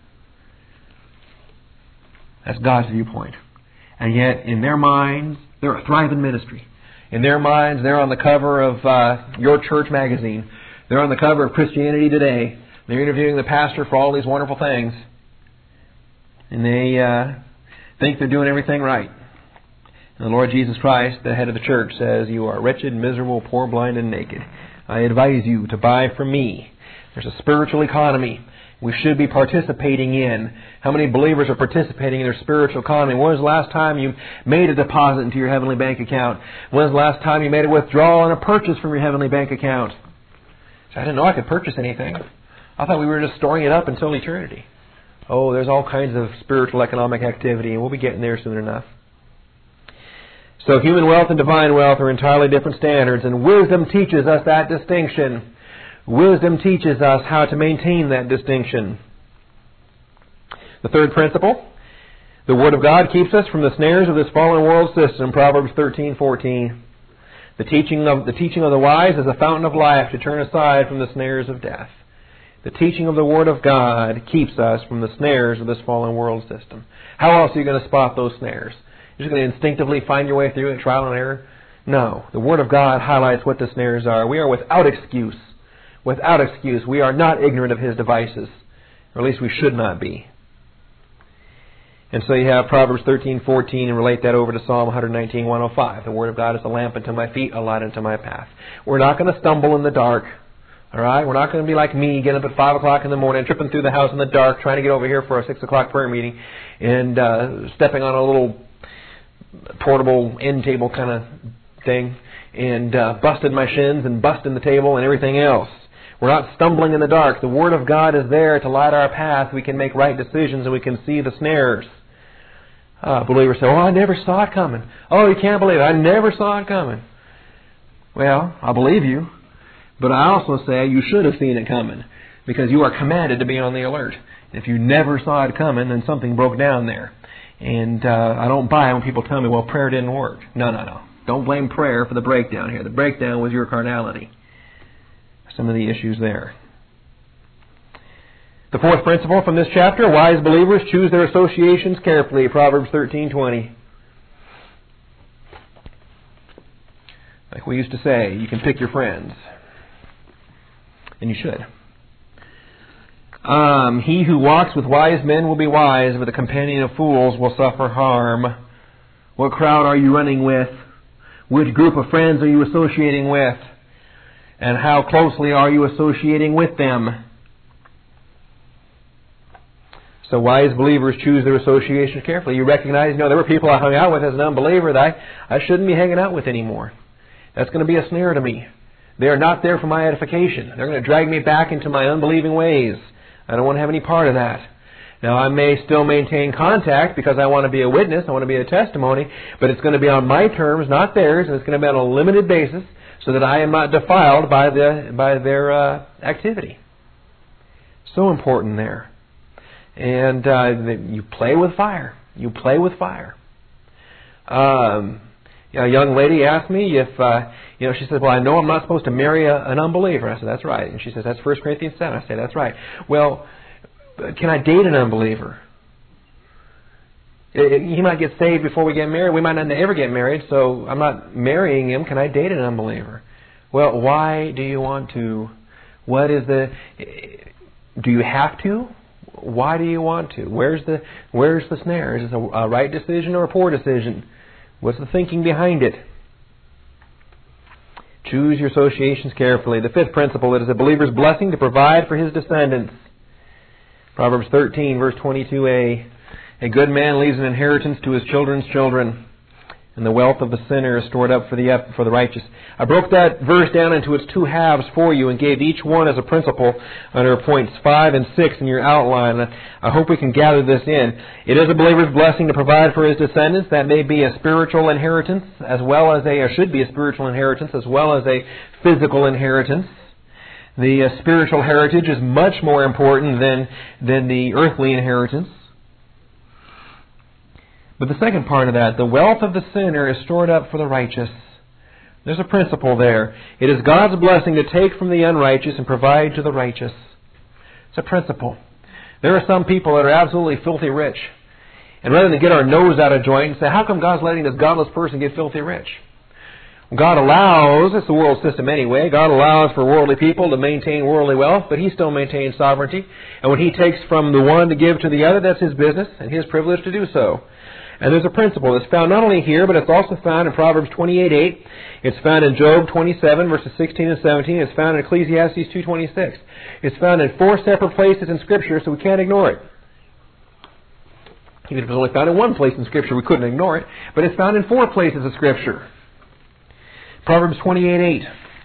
That's God's viewpoint. And yet, in their minds, they're a thriving ministry. In their minds, they're on the cover of uh, Your Church magazine. They're on the cover of Christianity Today. They're interviewing the pastor for all these wonderful things. And they uh, think they're doing everything right. And the Lord Jesus Christ, the head of the church, says, you are wretched, miserable, poor, blind, and naked. I advise you to buy from me. There's a spiritual economy we should be participating in. How many believers are participating in their spiritual economy? When was the last time you made a deposit into your heavenly bank account? When was the last time you made a withdrawal and a purchase from your heavenly bank account? So I didn't know I could purchase anything. I thought we were just storing it up until eternity. Oh, there's all kinds of spiritual economic activity, and we'll be getting there soon enough. So human wealth and divine wealth are entirely different standards, and wisdom teaches us that distinction. Wisdom teaches us how to maintain that distinction. The third principle, the Word of God keeps us from the snares of this fallen world system, Proverbs thirteen fourteen. The teaching of the teaching of the wise is a fountain of life to turn aside from the snares of death. The teaching of the Word of God keeps us from the snares of this fallen world system. How else are you going to spot those snares? You're just going to instinctively find your way through it, trial and error? No. The Word of God highlights what the snares are. We are without excuse. Without excuse. We are not ignorant of His devices. Or at least we should not be. And so you have Proverbs thirteen fourteen and relate that over to Psalm one nineteen one oh five. The Word of God is a lamp unto my feet, a light unto my path. We're not going to stumble in the dark. All right? We're not going to be like me, getting up at five o'clock in the morning, tripping through the house in the dark, trying to get over here for a six o'clock prayer meeting, and uh, stepping on a little portable end table kind of thing, and uh, busted my shins and busting the table and everything else. We're not stumbling in the dark. The Word of God is there to light our path. We can make right decisions and we can see the snares. Uh, believers say, oh, I never saw it coming. Oh, you can't believe it. I never saw it coming. Well, I believe you. But I also say you should have seen it coming, because you are commanded to be on the alert. If you never saw it coming, then something broke down there. And uh, I don't buy it when people tell me, well, prayer didn't work. No, no, no. Don't blame prayer for the breakdown here. The breakdown was your carnality. Some of the issues there. The fourth principle from this chapter, wise believers choose their associations carefully, Proverbs thirteen twenty. Like we used to say, you can pick your friends. And you should. Um, he who walks with wise men will be wise, but the companion of fools will suffer harm. What crowd are you running with? Which group of friends are you associating with? And how closely are you associating with them? So wise believers choose their associations carefully. You recognize, you know, there were people I hung out with as an unbeliever that I, I shouldn't be hanging out with anymore. That's going to be a snare to me. They are not there for my edification. They're going to drag me back into my unbelieving ways. I don't want to have any part of that. Now, I may still maintain contact because I want to be a witness, I want to be a testimony, but it's going to be on my terms, not theirs, and it's going to be on a limited basis so that I am not defiled by the by their uh, activity. So important there. And uh, you play with fire. You play with fire. Um, a young lady asked me if, uh, you know, she said, well, I know I'm not supposed to marry a, an unbeliever. I said, that's right. And she says, that's First Corinthians seven. I said, that's right. Well, can I date an unbeliever? He might get saved before we get married. We might not ever get married, so I'm not marrying him. Can I date an unbeliever? Well, why do you want to? What is the... Do you have to? Why do you want to? Where's the Where's the snare? Is this a, a right decision or a poor decision? What's the thinking behind it? Choose your associations carefully. The fifth principle, it is a believer's blessing to provide for his descendants. Proverbs thirteen, verse twenty-two a. A good man leaves an inheritance to his children's children, and the wealth of the sinner is stored up for the for the righteous. I broke that verse down into its two halves for you and gave each one as a principle under points five and six in your outline. I hope we can gather this in. It is a believer's blessing to provide for his descendants. That may be a spiritual inheritance as well as a, or should be a spiritual inheritance as well as a physical inheritance. The uh, spiritual heritage is much more important than than the earthly inheritance. But the second part of that, the wealth of the sinner is stored up for the righteous. There's a principle there. It is God's blessing to take from the unrighteous and provide to the righteous. It's a principle. There are some people that are absolutely filthy rich. And rather than get our nose out of joint and say, how come God's letting this godless person get filthy rich? God allows, it's the world system anyway, God allows for worldly people to maintain worldly wealth, but He still maintains sovereignty. And when He takes from the one to give to the other, that's His business and His privilege to do so. And there's a principle that's found not only here, but it's also found in Proverbs twenty-eight eight. It's found in Job twenty-seven, verses sixteen and seventeen. It's found in Ecclesiastes two twenty-six. It's found in four separate places in Scripture, so we can't ignore it. Even if it's only found in one place in Scripture, we couldn't ignore it. But it's found in four places of Scripture. Proverbs twenty-eight eight.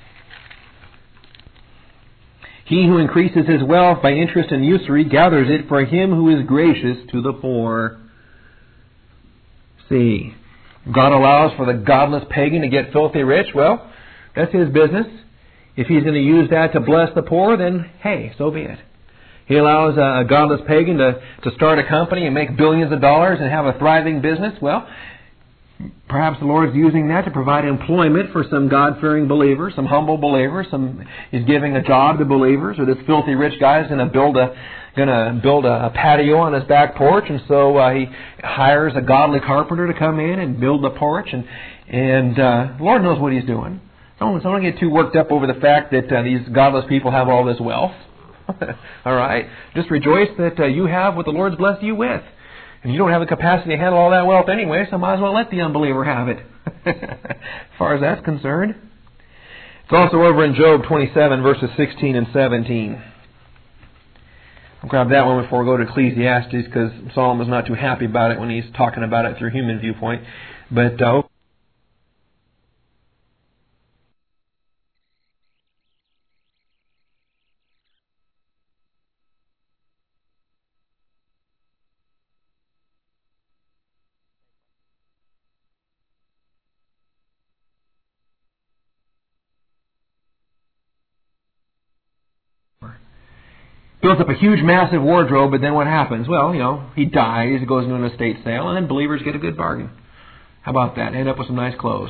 He who increases his wealth by interest and usury gathers it for him who is gracious to the poor. See, God allows for the godless pagan to get filthy rich. Well, that's his business. If he's going to use that to bless the poor, then hey, so be it. He allows a godless pagan to, to start a company and make billions of dollars and have a thriving business. Well, perhaps the Lord's using that to provide employment for some God-fearing believers, some humble believers. Some He's giving a job to believers. Or this filthy rich guy is going to build a going to build a patio on his back porch, and so uh, he hires a godly carpenter to come in and build the porch. And and uh, the Lord knows what He's doing. Don't don't get too worked up over the fact that uh, these godless people have all this wealth. All right, just rejoice that uh, you have what the Lord's blessed you with. And you don't have the capacity to handle all that wealth anyway, so might as well let the unbeliever have it. As far as that's concerned. It's also over in Job twenty-seven, verses sixteen and seventeen. I'll grab that one before we go to Ecclesiastes, because Solomon's not too happy about it when he's talking about it through human viewpoint. But uh, builds up a huge, massive wardrobe, but then what happens? Well, you know, he dies, he goes into an estate sale, and then believers get a good bargain. How about that? End up with some nice clothes.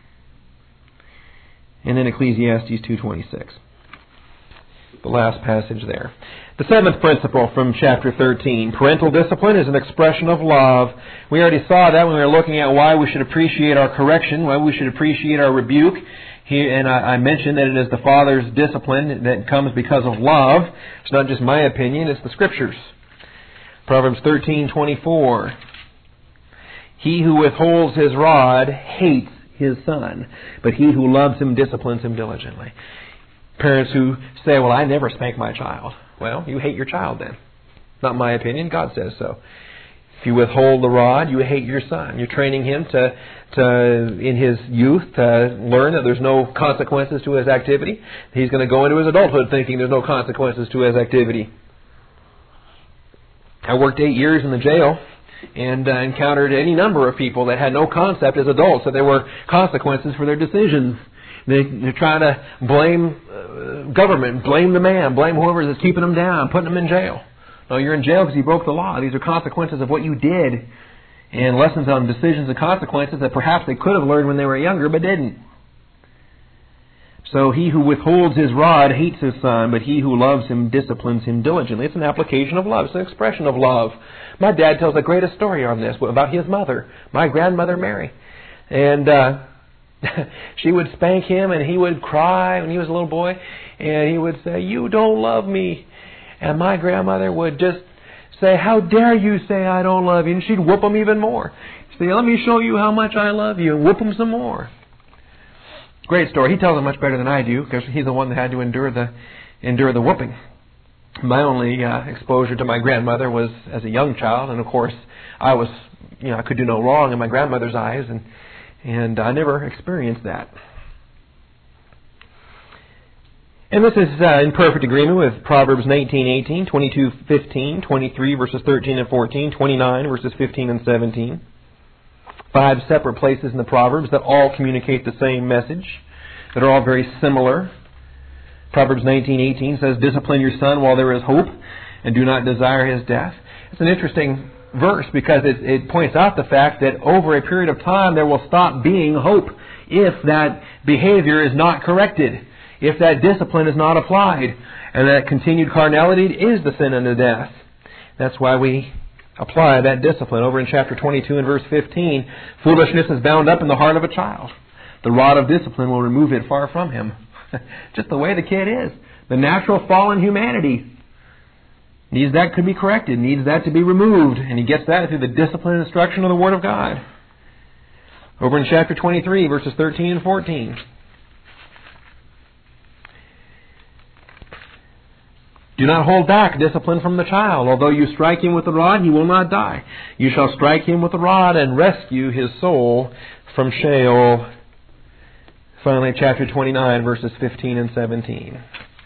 And then Ecclesiastes two twenty-six. The last passage there. The seventh principle from chapter thirteen. Parental discipline is an expression of love. We already saw that when we were looking at why we should appreciate our correction, why we should appreciate our rebuke. He, and I, I mentioned that it is the Father's discipline that comes because of love. It's not just my opinion, it's the Scriptures. Proverbs thirteen twenty-four. He who withholds his rod hates his son, but he who loves him disciplines him diligently. Parents who say, well, I never spank my child. Well, you hate your child then. Not my opinion, God says so. If you withhold the rod, you hate your son. You're training him to, to, in his youth, to learn that there's no consequences to his activity. He's going to go into his adulthood thinking there's no consequences to his activity. I worked eight years in the jail and uh, encountered any number of people that had no concept as adults that there were consequences for their decisions. They, they're trying to blame uh, government, blame the man, blame whoever is keeping them down, putting them in jail. No, you're in jail because you broke the law. These are consequences of what you did, and lessons on decisions and consequences that perhaps they could have learned when they were younger but didn't. So he who withholds his rod hates his son, but he who loves him disciplines him diligently. It's an application of love. It's an expression of love. My dad tells the greatest story on this about his mother, my grandmother Mary. And uh, she would spank him, and he would cry when he was a little boy, and he would say, "You don't love me." And my grandmother would just say, "How dare you say I don't love you?" And she'd whoop him even more. She'd say, "Let me show you how much I love you," and whoop him some more. Great story. He tells it much better than I do because he's the one that had to endure the endure the whooping. My only uh, exposure to my grandmother was as a young child, and of course, I was, you know, I could do no wrong in my grandmother's eyes, and and I never experienced that. And this is uh, in perfect agreement with Proverbs nineteen eighteen, twenty-two fifteen, twenty-three verses thirteen and fourteen, twenty-nine verses fifteen and seventeen. Five separate places in the Proverbs that all communicate the same message, that are all very similar. Proverbs nineteen eighteen says, "Discipline your son while there is hope, and do not desire his death." It's an interesting verse because it, it points out the fact that over a period of time there will stop being hope if that behavior is not corrected, if that discipline is not applied, and that continued carnality is the sin unto death. That's why we apply that discipline. Over in chapter twenty-two and verse fifteen, "Foolishness is bound up in the heart of a child. The rod of discipline will remove it far from him." Just the way the kid is. The natural fallen humanity needs that could be corrected, needs that to be removed, and he gets that through the discipline and instruction of the Word of God. Over in chapter twenty-three, verses thirteen and fourteen. "Do not hold back discipline from the child. Although you strike him with the rod, he will not die. You shall strike him with the rod and rescue his soul from Sheol." Finally, chapter twenty-nine, verses fifteen and seventeen.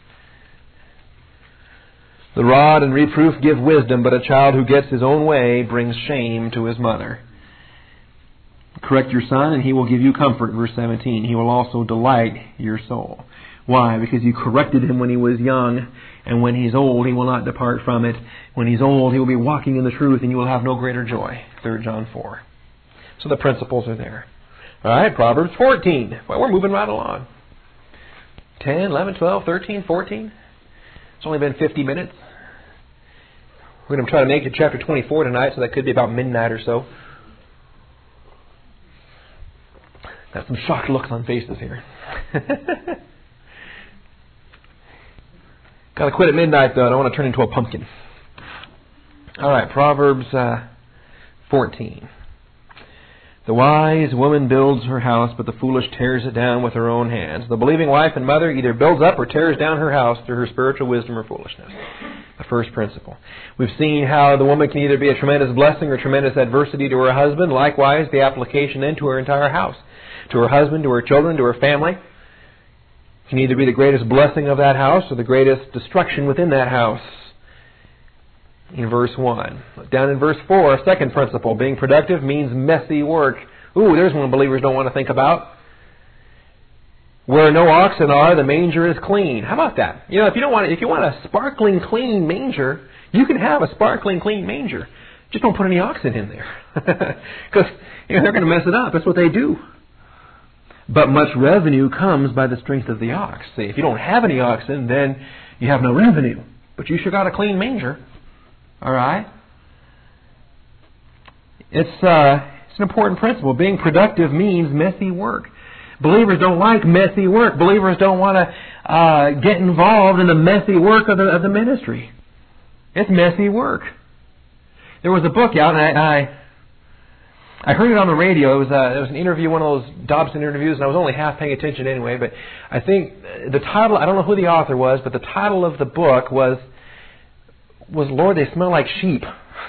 "The rod and reproof give wisdom, but a child who gets his own way brings shame to his mother." Correct your son, and he will give you comfort. Verse seventeen. He will also delight your soul. Why? Because you corrected him when he was young, and when he's old, he will not depart from it. When he's old, he will be walking in the truth, and you will have no greater joy. Third John four. So the principles are there. All right, Proverbs fourteen. Well, we're moving right along. ten, eleven, twelve, thirteen, fourteen. It's only been fifty minutes. We're going to try to make it chapter twenty-four tonight, so that could be about midnight or so. Got some shocked looks on faces here. Got to quit at midnight, though. I don't want to turn into a pumpkin. All right, Proverbs uh, fourteen. The wise woman builds her house, but the foolish tears it down with her own hands. The believing wife and mother either builds up or tears down her house through her spiritual wisdom or foolishness. The first principle. We've seen how the woman can either be a tremendous blessing or tremendous adversity to her husband. Likewise, the application then to her entire house. To her husband, to her children, to her family. It can either be the greatest blessing of that house or the greatest destruction within that house. In verse one. Down in verse four, second principle. Being productive means messy work. Ooh, there's one believers don't want to think about. Where no oxen are, the manger is clean. How about that? You know, if you don't want, if you want a sparkling clean manger, you can have a sparkling clean manger. Just don't put any oxen in there, because you know, they're going to mess it up. That's what they do. But much revenue comes by the strength of the ox. See, if you don't have any oxen, then you have no revenue. But you sure got a clean manger. All right? It's, uh, it's an important principle. Being productive means messy work. Believers don't like messy work. Believers don't want to uh, get involved in the messy work of the, of the ministry. It's messy work. There was a book out, and I, I I heard it on the radio. It was, uh, it was an interview, one of those Dobson interviews, and I was only half paying attention anyway. But I think the title, I don't know who the author was, but the title of the book was, was Lord, They Smell Like Sheep.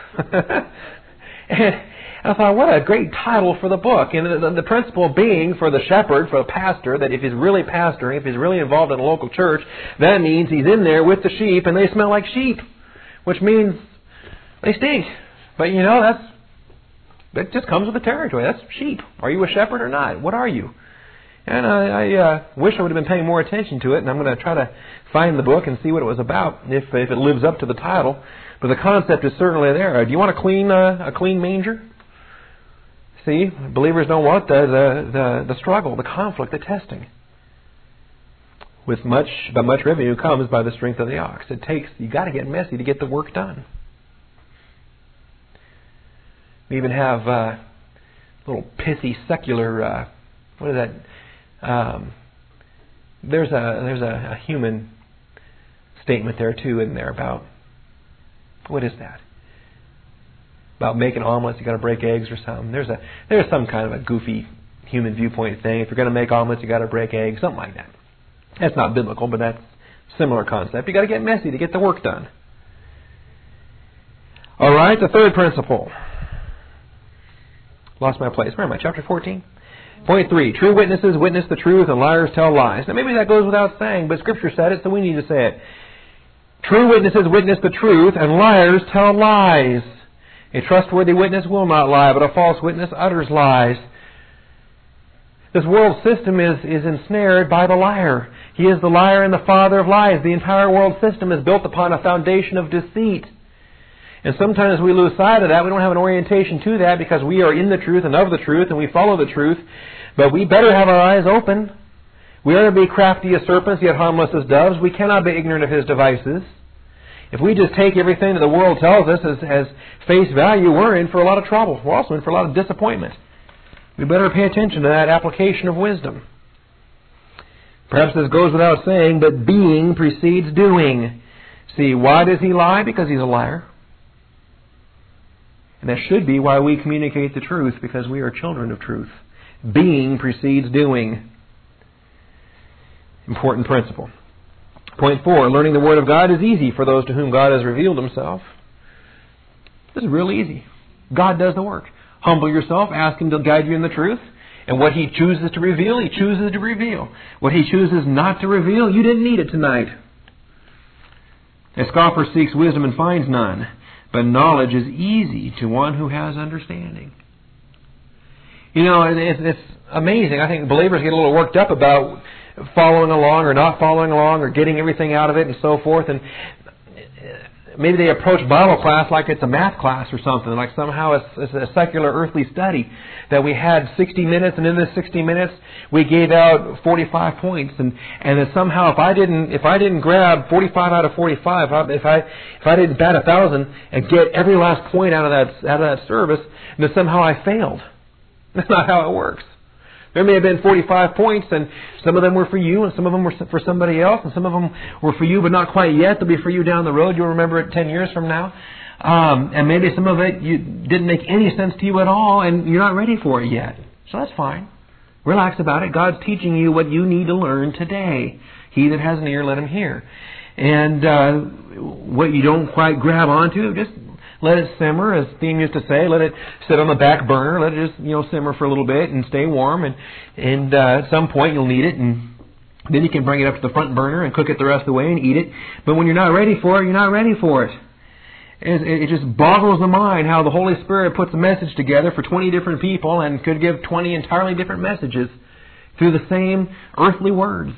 And I thought, what a great title for the book. And the, the principle being for the shepherd, for the pastor, that if he's really pastoring, if he's really involved in a local church, that means he's in there with the sheep and they smell like sheep, which means they stink. But you know, that's that just comes with the territory. That's sheep. Are you a shepherd or not? What are you? And I, I uh, wish I would have been paying more attention to it, and I'm going to try to find the book and see what it was about, if if it lives up to the title. But the concept is certainly there. Do you want a clean uh, a clean manger? See, believers don't want the, the the the struggle, the conflict, the testing. With much, but much revenue comes by the strength of the ox. It takes you got to get messy to get the work done. We even have uh, little pithy secular. Uh, what is that? Um, there's a there's a, a human statement there too in there about what is that? About making omelets, you got to break eggs or something. There's a there's some kind of a goofy human viewpoint thing. If you're going to make omelets, you got to break eggs, something like that. That's not biblical, but that's a similar concept. You got to get messy to get the work done. All right, the third principle. Lost my place. Where am I? Chapter fourteen? Point three. True witnesses witness the truth and liars tell lies. Now maybe that goes without saying, but Scripture said it, so we need to say it. True witnesses witness the truth and liars tell lies. A trustworthy witness will not lie, but a false witness utters lies. This world system is, is ensnared by the liar. He is the liar and the father of lies. The entire world system is built upon a foundation of deceit. And sometimes we lose sight of that. We don't have an orientation to that because we are in the truth and of the truth and we follow the truth. But we better have our eyes open. We are to be crafty as serpents, yet harmless as doves. We cannot be ignorant of his devices. If we just take everything that the world tells us as, as face value, we're in for a lot of trouble. We're also in for a lot of disappointment. We better pay attention to that application of wisdom. Perhaps this goes without saying, but being precedes doing. See, why does he lie? Because he's a liar. And that should be why we communicate the truth, because we are children of truth. Being precedes doing. Important principle. Point four, learning the Word of God is easy for those to whom God has revealed himself. This is real easy. God does the work. Humble yourself, ask him to guide you in the truth. And what he chooses to reveal, he chooses to reveal. What he chooses not to reveal, you didn't need it tonight. A scoffer seeks wisdom and finds none, but knowledge is easy to one who has understanding. You know, it's, it's amazing. I think believers get a little worked up about following along or not following along or getting everything out of it and so forth. And maybe they approach Bible class like it's a math class or something, like somehow it's, it's a secular earthly study, that we had sixty minutes, and in this sixty minutes we gave out forty-five points, and and that somehow if I didn't if I didn't grab forty-five out of forty-five, if I if I didn't bat a thousand and get every last point out of that out of that service, then somehow I failed. That's not how it works. There may have been forty-five points, and some of them were for you, and some of them were for somebody else, and some of them were for you, but not quite yet. They'll be for you down the road. You'll remember it ten years from now. Um, and maybe some of it you didn't make any sense to you at all, and you're not ready for it yet. So that's fine. Relax about it. God's teaching you what you need to learn today. He that has an ear, let him hear. And uh, what you don't quite grab onto, just let it simmer, as Theme used to say. Let it sit on the back burner. Let it just, you know, simmer for a little bit and stay warm. And and uh, at some point you'll need it, and then you can bring it up to the front burner and cook it the rest of the way and eat it. But when you're not ready for it, you're not ready for it. It, it just boggles the mind how the Holy Spirit puts a message together for twenty different people and could give twenty entirely different messages through the same earthly words.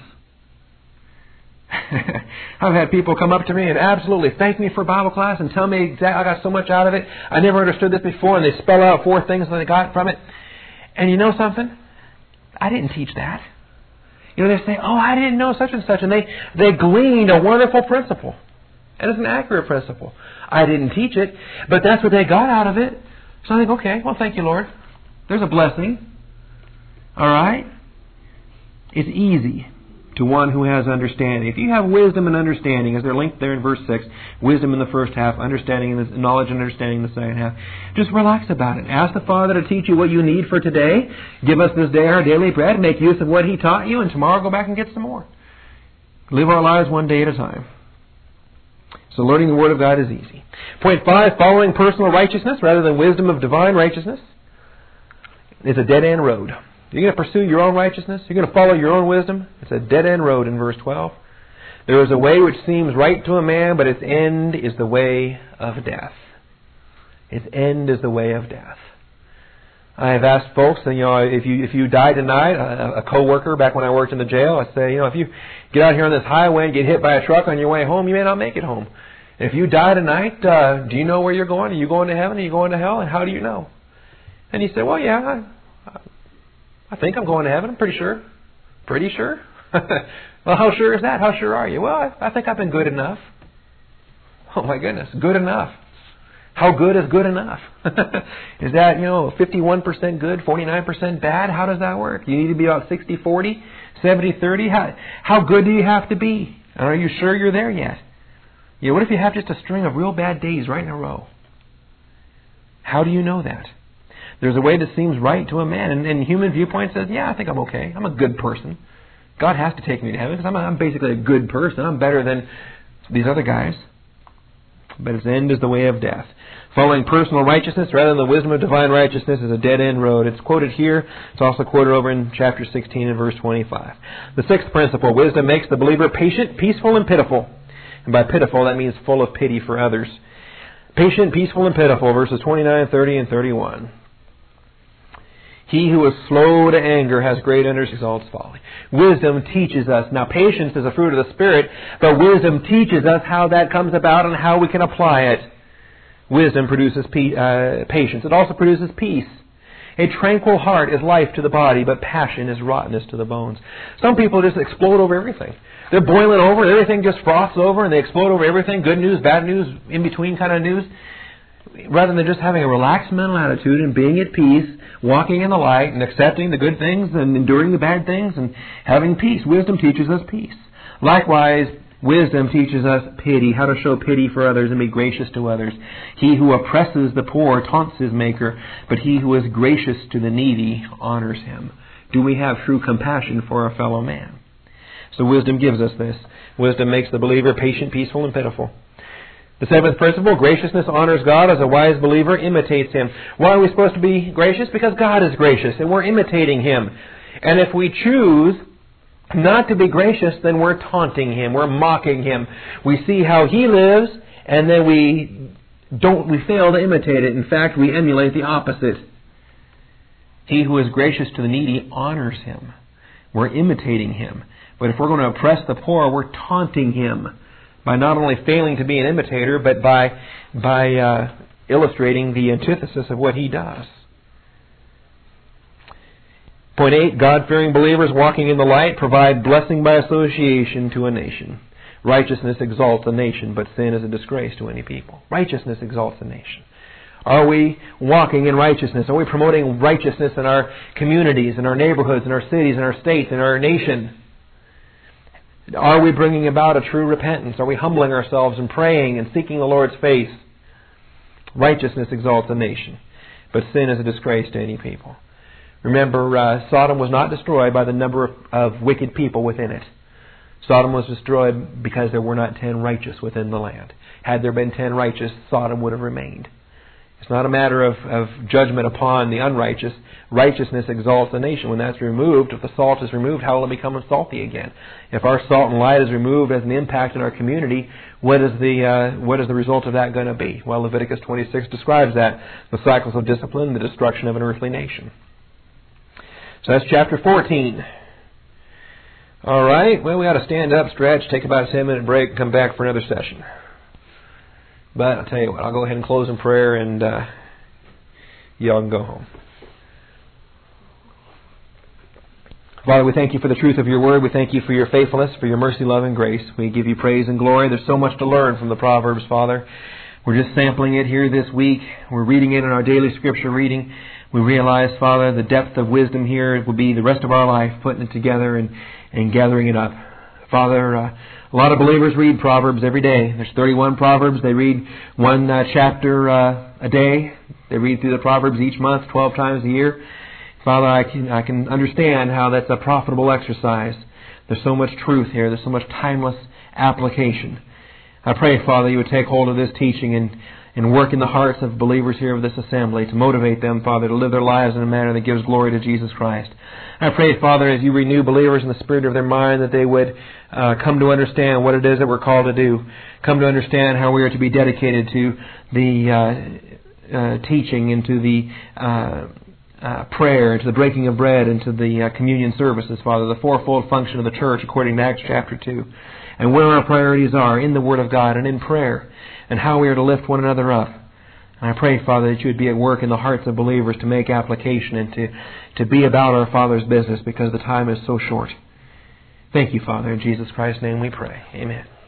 I've had people come up to me and absolutely thank me for Bible class and tell me exactly I got so much out of it. I never understood this before, and they spell out four things that they got from it. And you know something? I didn't teach that. You know, they say, oh, I didn't know such and such, and they, they gleaned a wonderful principle. And it's an accurate principle. I didn't teach it, but that's what they got out of it. So I think, okay, well, thank you, Lord. There's a blessing. All right? It's easy to one who has understanding. If you have wisdom and understanding, as they're linked there in verse six, wisdom in the first half, understanding in the knowledge and understanding in the second half, just relax about it. Ask the Father to teach you what you need for today. Give us this day our daily bread. Make use of what He taught you, and tomorrow go back and get some more. Live our lives one day at a time. So learning the Word of God is easy. Point five, following personal righteousness rather than wisdom of divine righteousness is a dead-end road. You're going to pursue your own righteousness? You're going to follow your own wisdom? It's a dead-end road in verse twelve. There is a way which seems right to a man, but its end is the way of death. Its end is the way of death. I have asked folks, you know, if you if you die tonight, a, a co-worker back when I worked in the jail, I say, you know, if you get out here on this highway and get hit by a truck on your way home, you may not make it home. If you die tonight, uh, do you know where you're going? Are you going to heaven? Are you going to hell? And how do you know? And he said, well, yeah, I, I think I'm going to heaven. I'm pretty sure. Pretty sure? Well, how sure is that? How sure are you? Well, I, I think I've been good enough. Oh, my goodness. Good enough. How good is good enough? Is that, you know, fifty-one percent good, forty-nine percent bad? How does that work? You need to be about sixty forty, seventy thirty? How, how good do you have to be? And are you sure you're there yet? Yeah, what if you have just a string of real bad days right in a row? How do you know that? There's a way that seems right to a man. And, and human viewpoint says, yeah, I think I'm okay. I'm a good person. God has to take me to heaven because I'm, I'm basically a good person. I'm better than these other guys. But its end is the way of death. Following personal righteousness rather than the wisdom of divine righteousness is a dead-end road. It's quoted here. It's also quoted over in chapter sixteen and verse twenty-five. The sixth principle, wisdom makes the believer patient, peaceful, and pitiful. And by pitiful, that means full of pity for others. Patient, peaceful, and pitiful, verses twenty-nine, thirty, and thirty-one. He who is slow to anger has great understanding, exalts folly. Wisdom teaches us. Now, patience is a fruit of the Spirit, but wisdom teaches us how that comes about and how we can apply it. Wisdom produces pe- uh, patience. It also produces peace. A tranquil heart is life to the body, but passion is rottenness to the bones. Some people just explode over everything. They're boiling over, everything just froths over, and they explode over everything, good news, bad news, in-between kind of news. Rather than just having a relaxed mental attitude and being at peace, walking in the light and accepting the good things and enduring the bad things and having peace. Wisdom teaches us peace. Likewise, wisdom teaches us pity, how to show pity for others and be gracious to others. He who oppresses the poor taunts his maker, but he who is gracious to the needy honors him. Do we have true compassion for our fellow man? So wisdom gives us this. Wisdom makes the believer patient, peaceful, and pitiful. The seventh principle, graciousness honors God as a wise believer imitates Him. Why are we supposed to be gracious? Because God is gracious and we're imitating Him. And if we choose not to be gracious, then we're taunting Him. We're mocking Him. We see how He lives and then we don't, we fail to imitate it. In fact, we emulate the opposite. He who is gracious to the needy honors him. We're imitating him. But if we're going to oppress the poor, we're taunting him by not only failing to be an imitator, but by, by uh, illustrating the antithesis of what he does. Point eight, God-fearing believers walking in the light provide blessing by association to a nation. Righteousness exalts a nation, but sin is a disgrace to any people. Righteousness exalts a nation. Are we walking in righteousness? Are we promoting righteousness in our communities, in our neighborhoods, in our cities, in our states, in our nation? Are we bringing about a true repentance? Are we humbling ourselves and praying and seeking the Lord's face? Righteousness exalts a nation, but sin is a disgrace to any people. Remember, uh, Sodom was not destroyed by the number of, of wicked people within it. Sodom was destroyed because there were not ten righteous within the land. Had there been ten righteous, Sodom would have remained. It's not a matter of, of judgment upon the unrighteous. Righteousness exalts a nation. When that's removed, if the salt is removed, how will it become salty again? If our salt and light is removed as an impact in our community, what is the uh, what is the result of that going to be? Well, Leviticus twenty-six describes that. The cycles of discipline, the destruction of an earthly nation. So that's chapter fourteen. All right. Well, we ought to stand up, stretch, take about a ten-minute break, and come back for another session. But I'll tell you what, I'll go ahead and close in prayer, and uh, y'all can go home. Father, we thank you for the truth of your word. We thank you for your faithfulness, for your mercy, love, and grace. We give you praise and glory. There's so much to learn from the Proverbs, Father. We're just sampling it here this week. We're reading it in our daily scripture reading. We realize, Father, the depth of wisdom here. It will be the rest of our life putting it together and, and gathering it up. Father, uh, a lot of believers read Proverbs every day. There's thirty-one Proverbs. They read one uh, chapter uh, a day. They read through the Proverbs each month, twelve times a year. Father, I can, I can understand how that's a profitable exercise. There's so much truth here. There's so much timeless application. I pray, Father, you would take hold of this teaching and, and work in the hearts of believers here of this assembly to motivate them, Father, to live their lives in a manner that gives glory to Jesus Christ. I pray, Father, as you renew believers in the spirit of their mind, that they would uh, come to understand what it is that we're called to do, come to understand how we are to be dedicated to the uh, uh, teaching and to the uh, uh, prayer, to the breaking of bread, and to the uh, communion services, Father, the fourfold function of the church according to Acts chapter two, and where our priorities are in the Word of God and in prayer, and how we are to lift one another up. And I pray, Father, that you would be at work in the hearts of believers to make application and to, to be about our Father's business, because the time is so short. Thank you, Father. In Jesus Christ's name we pray. Amen.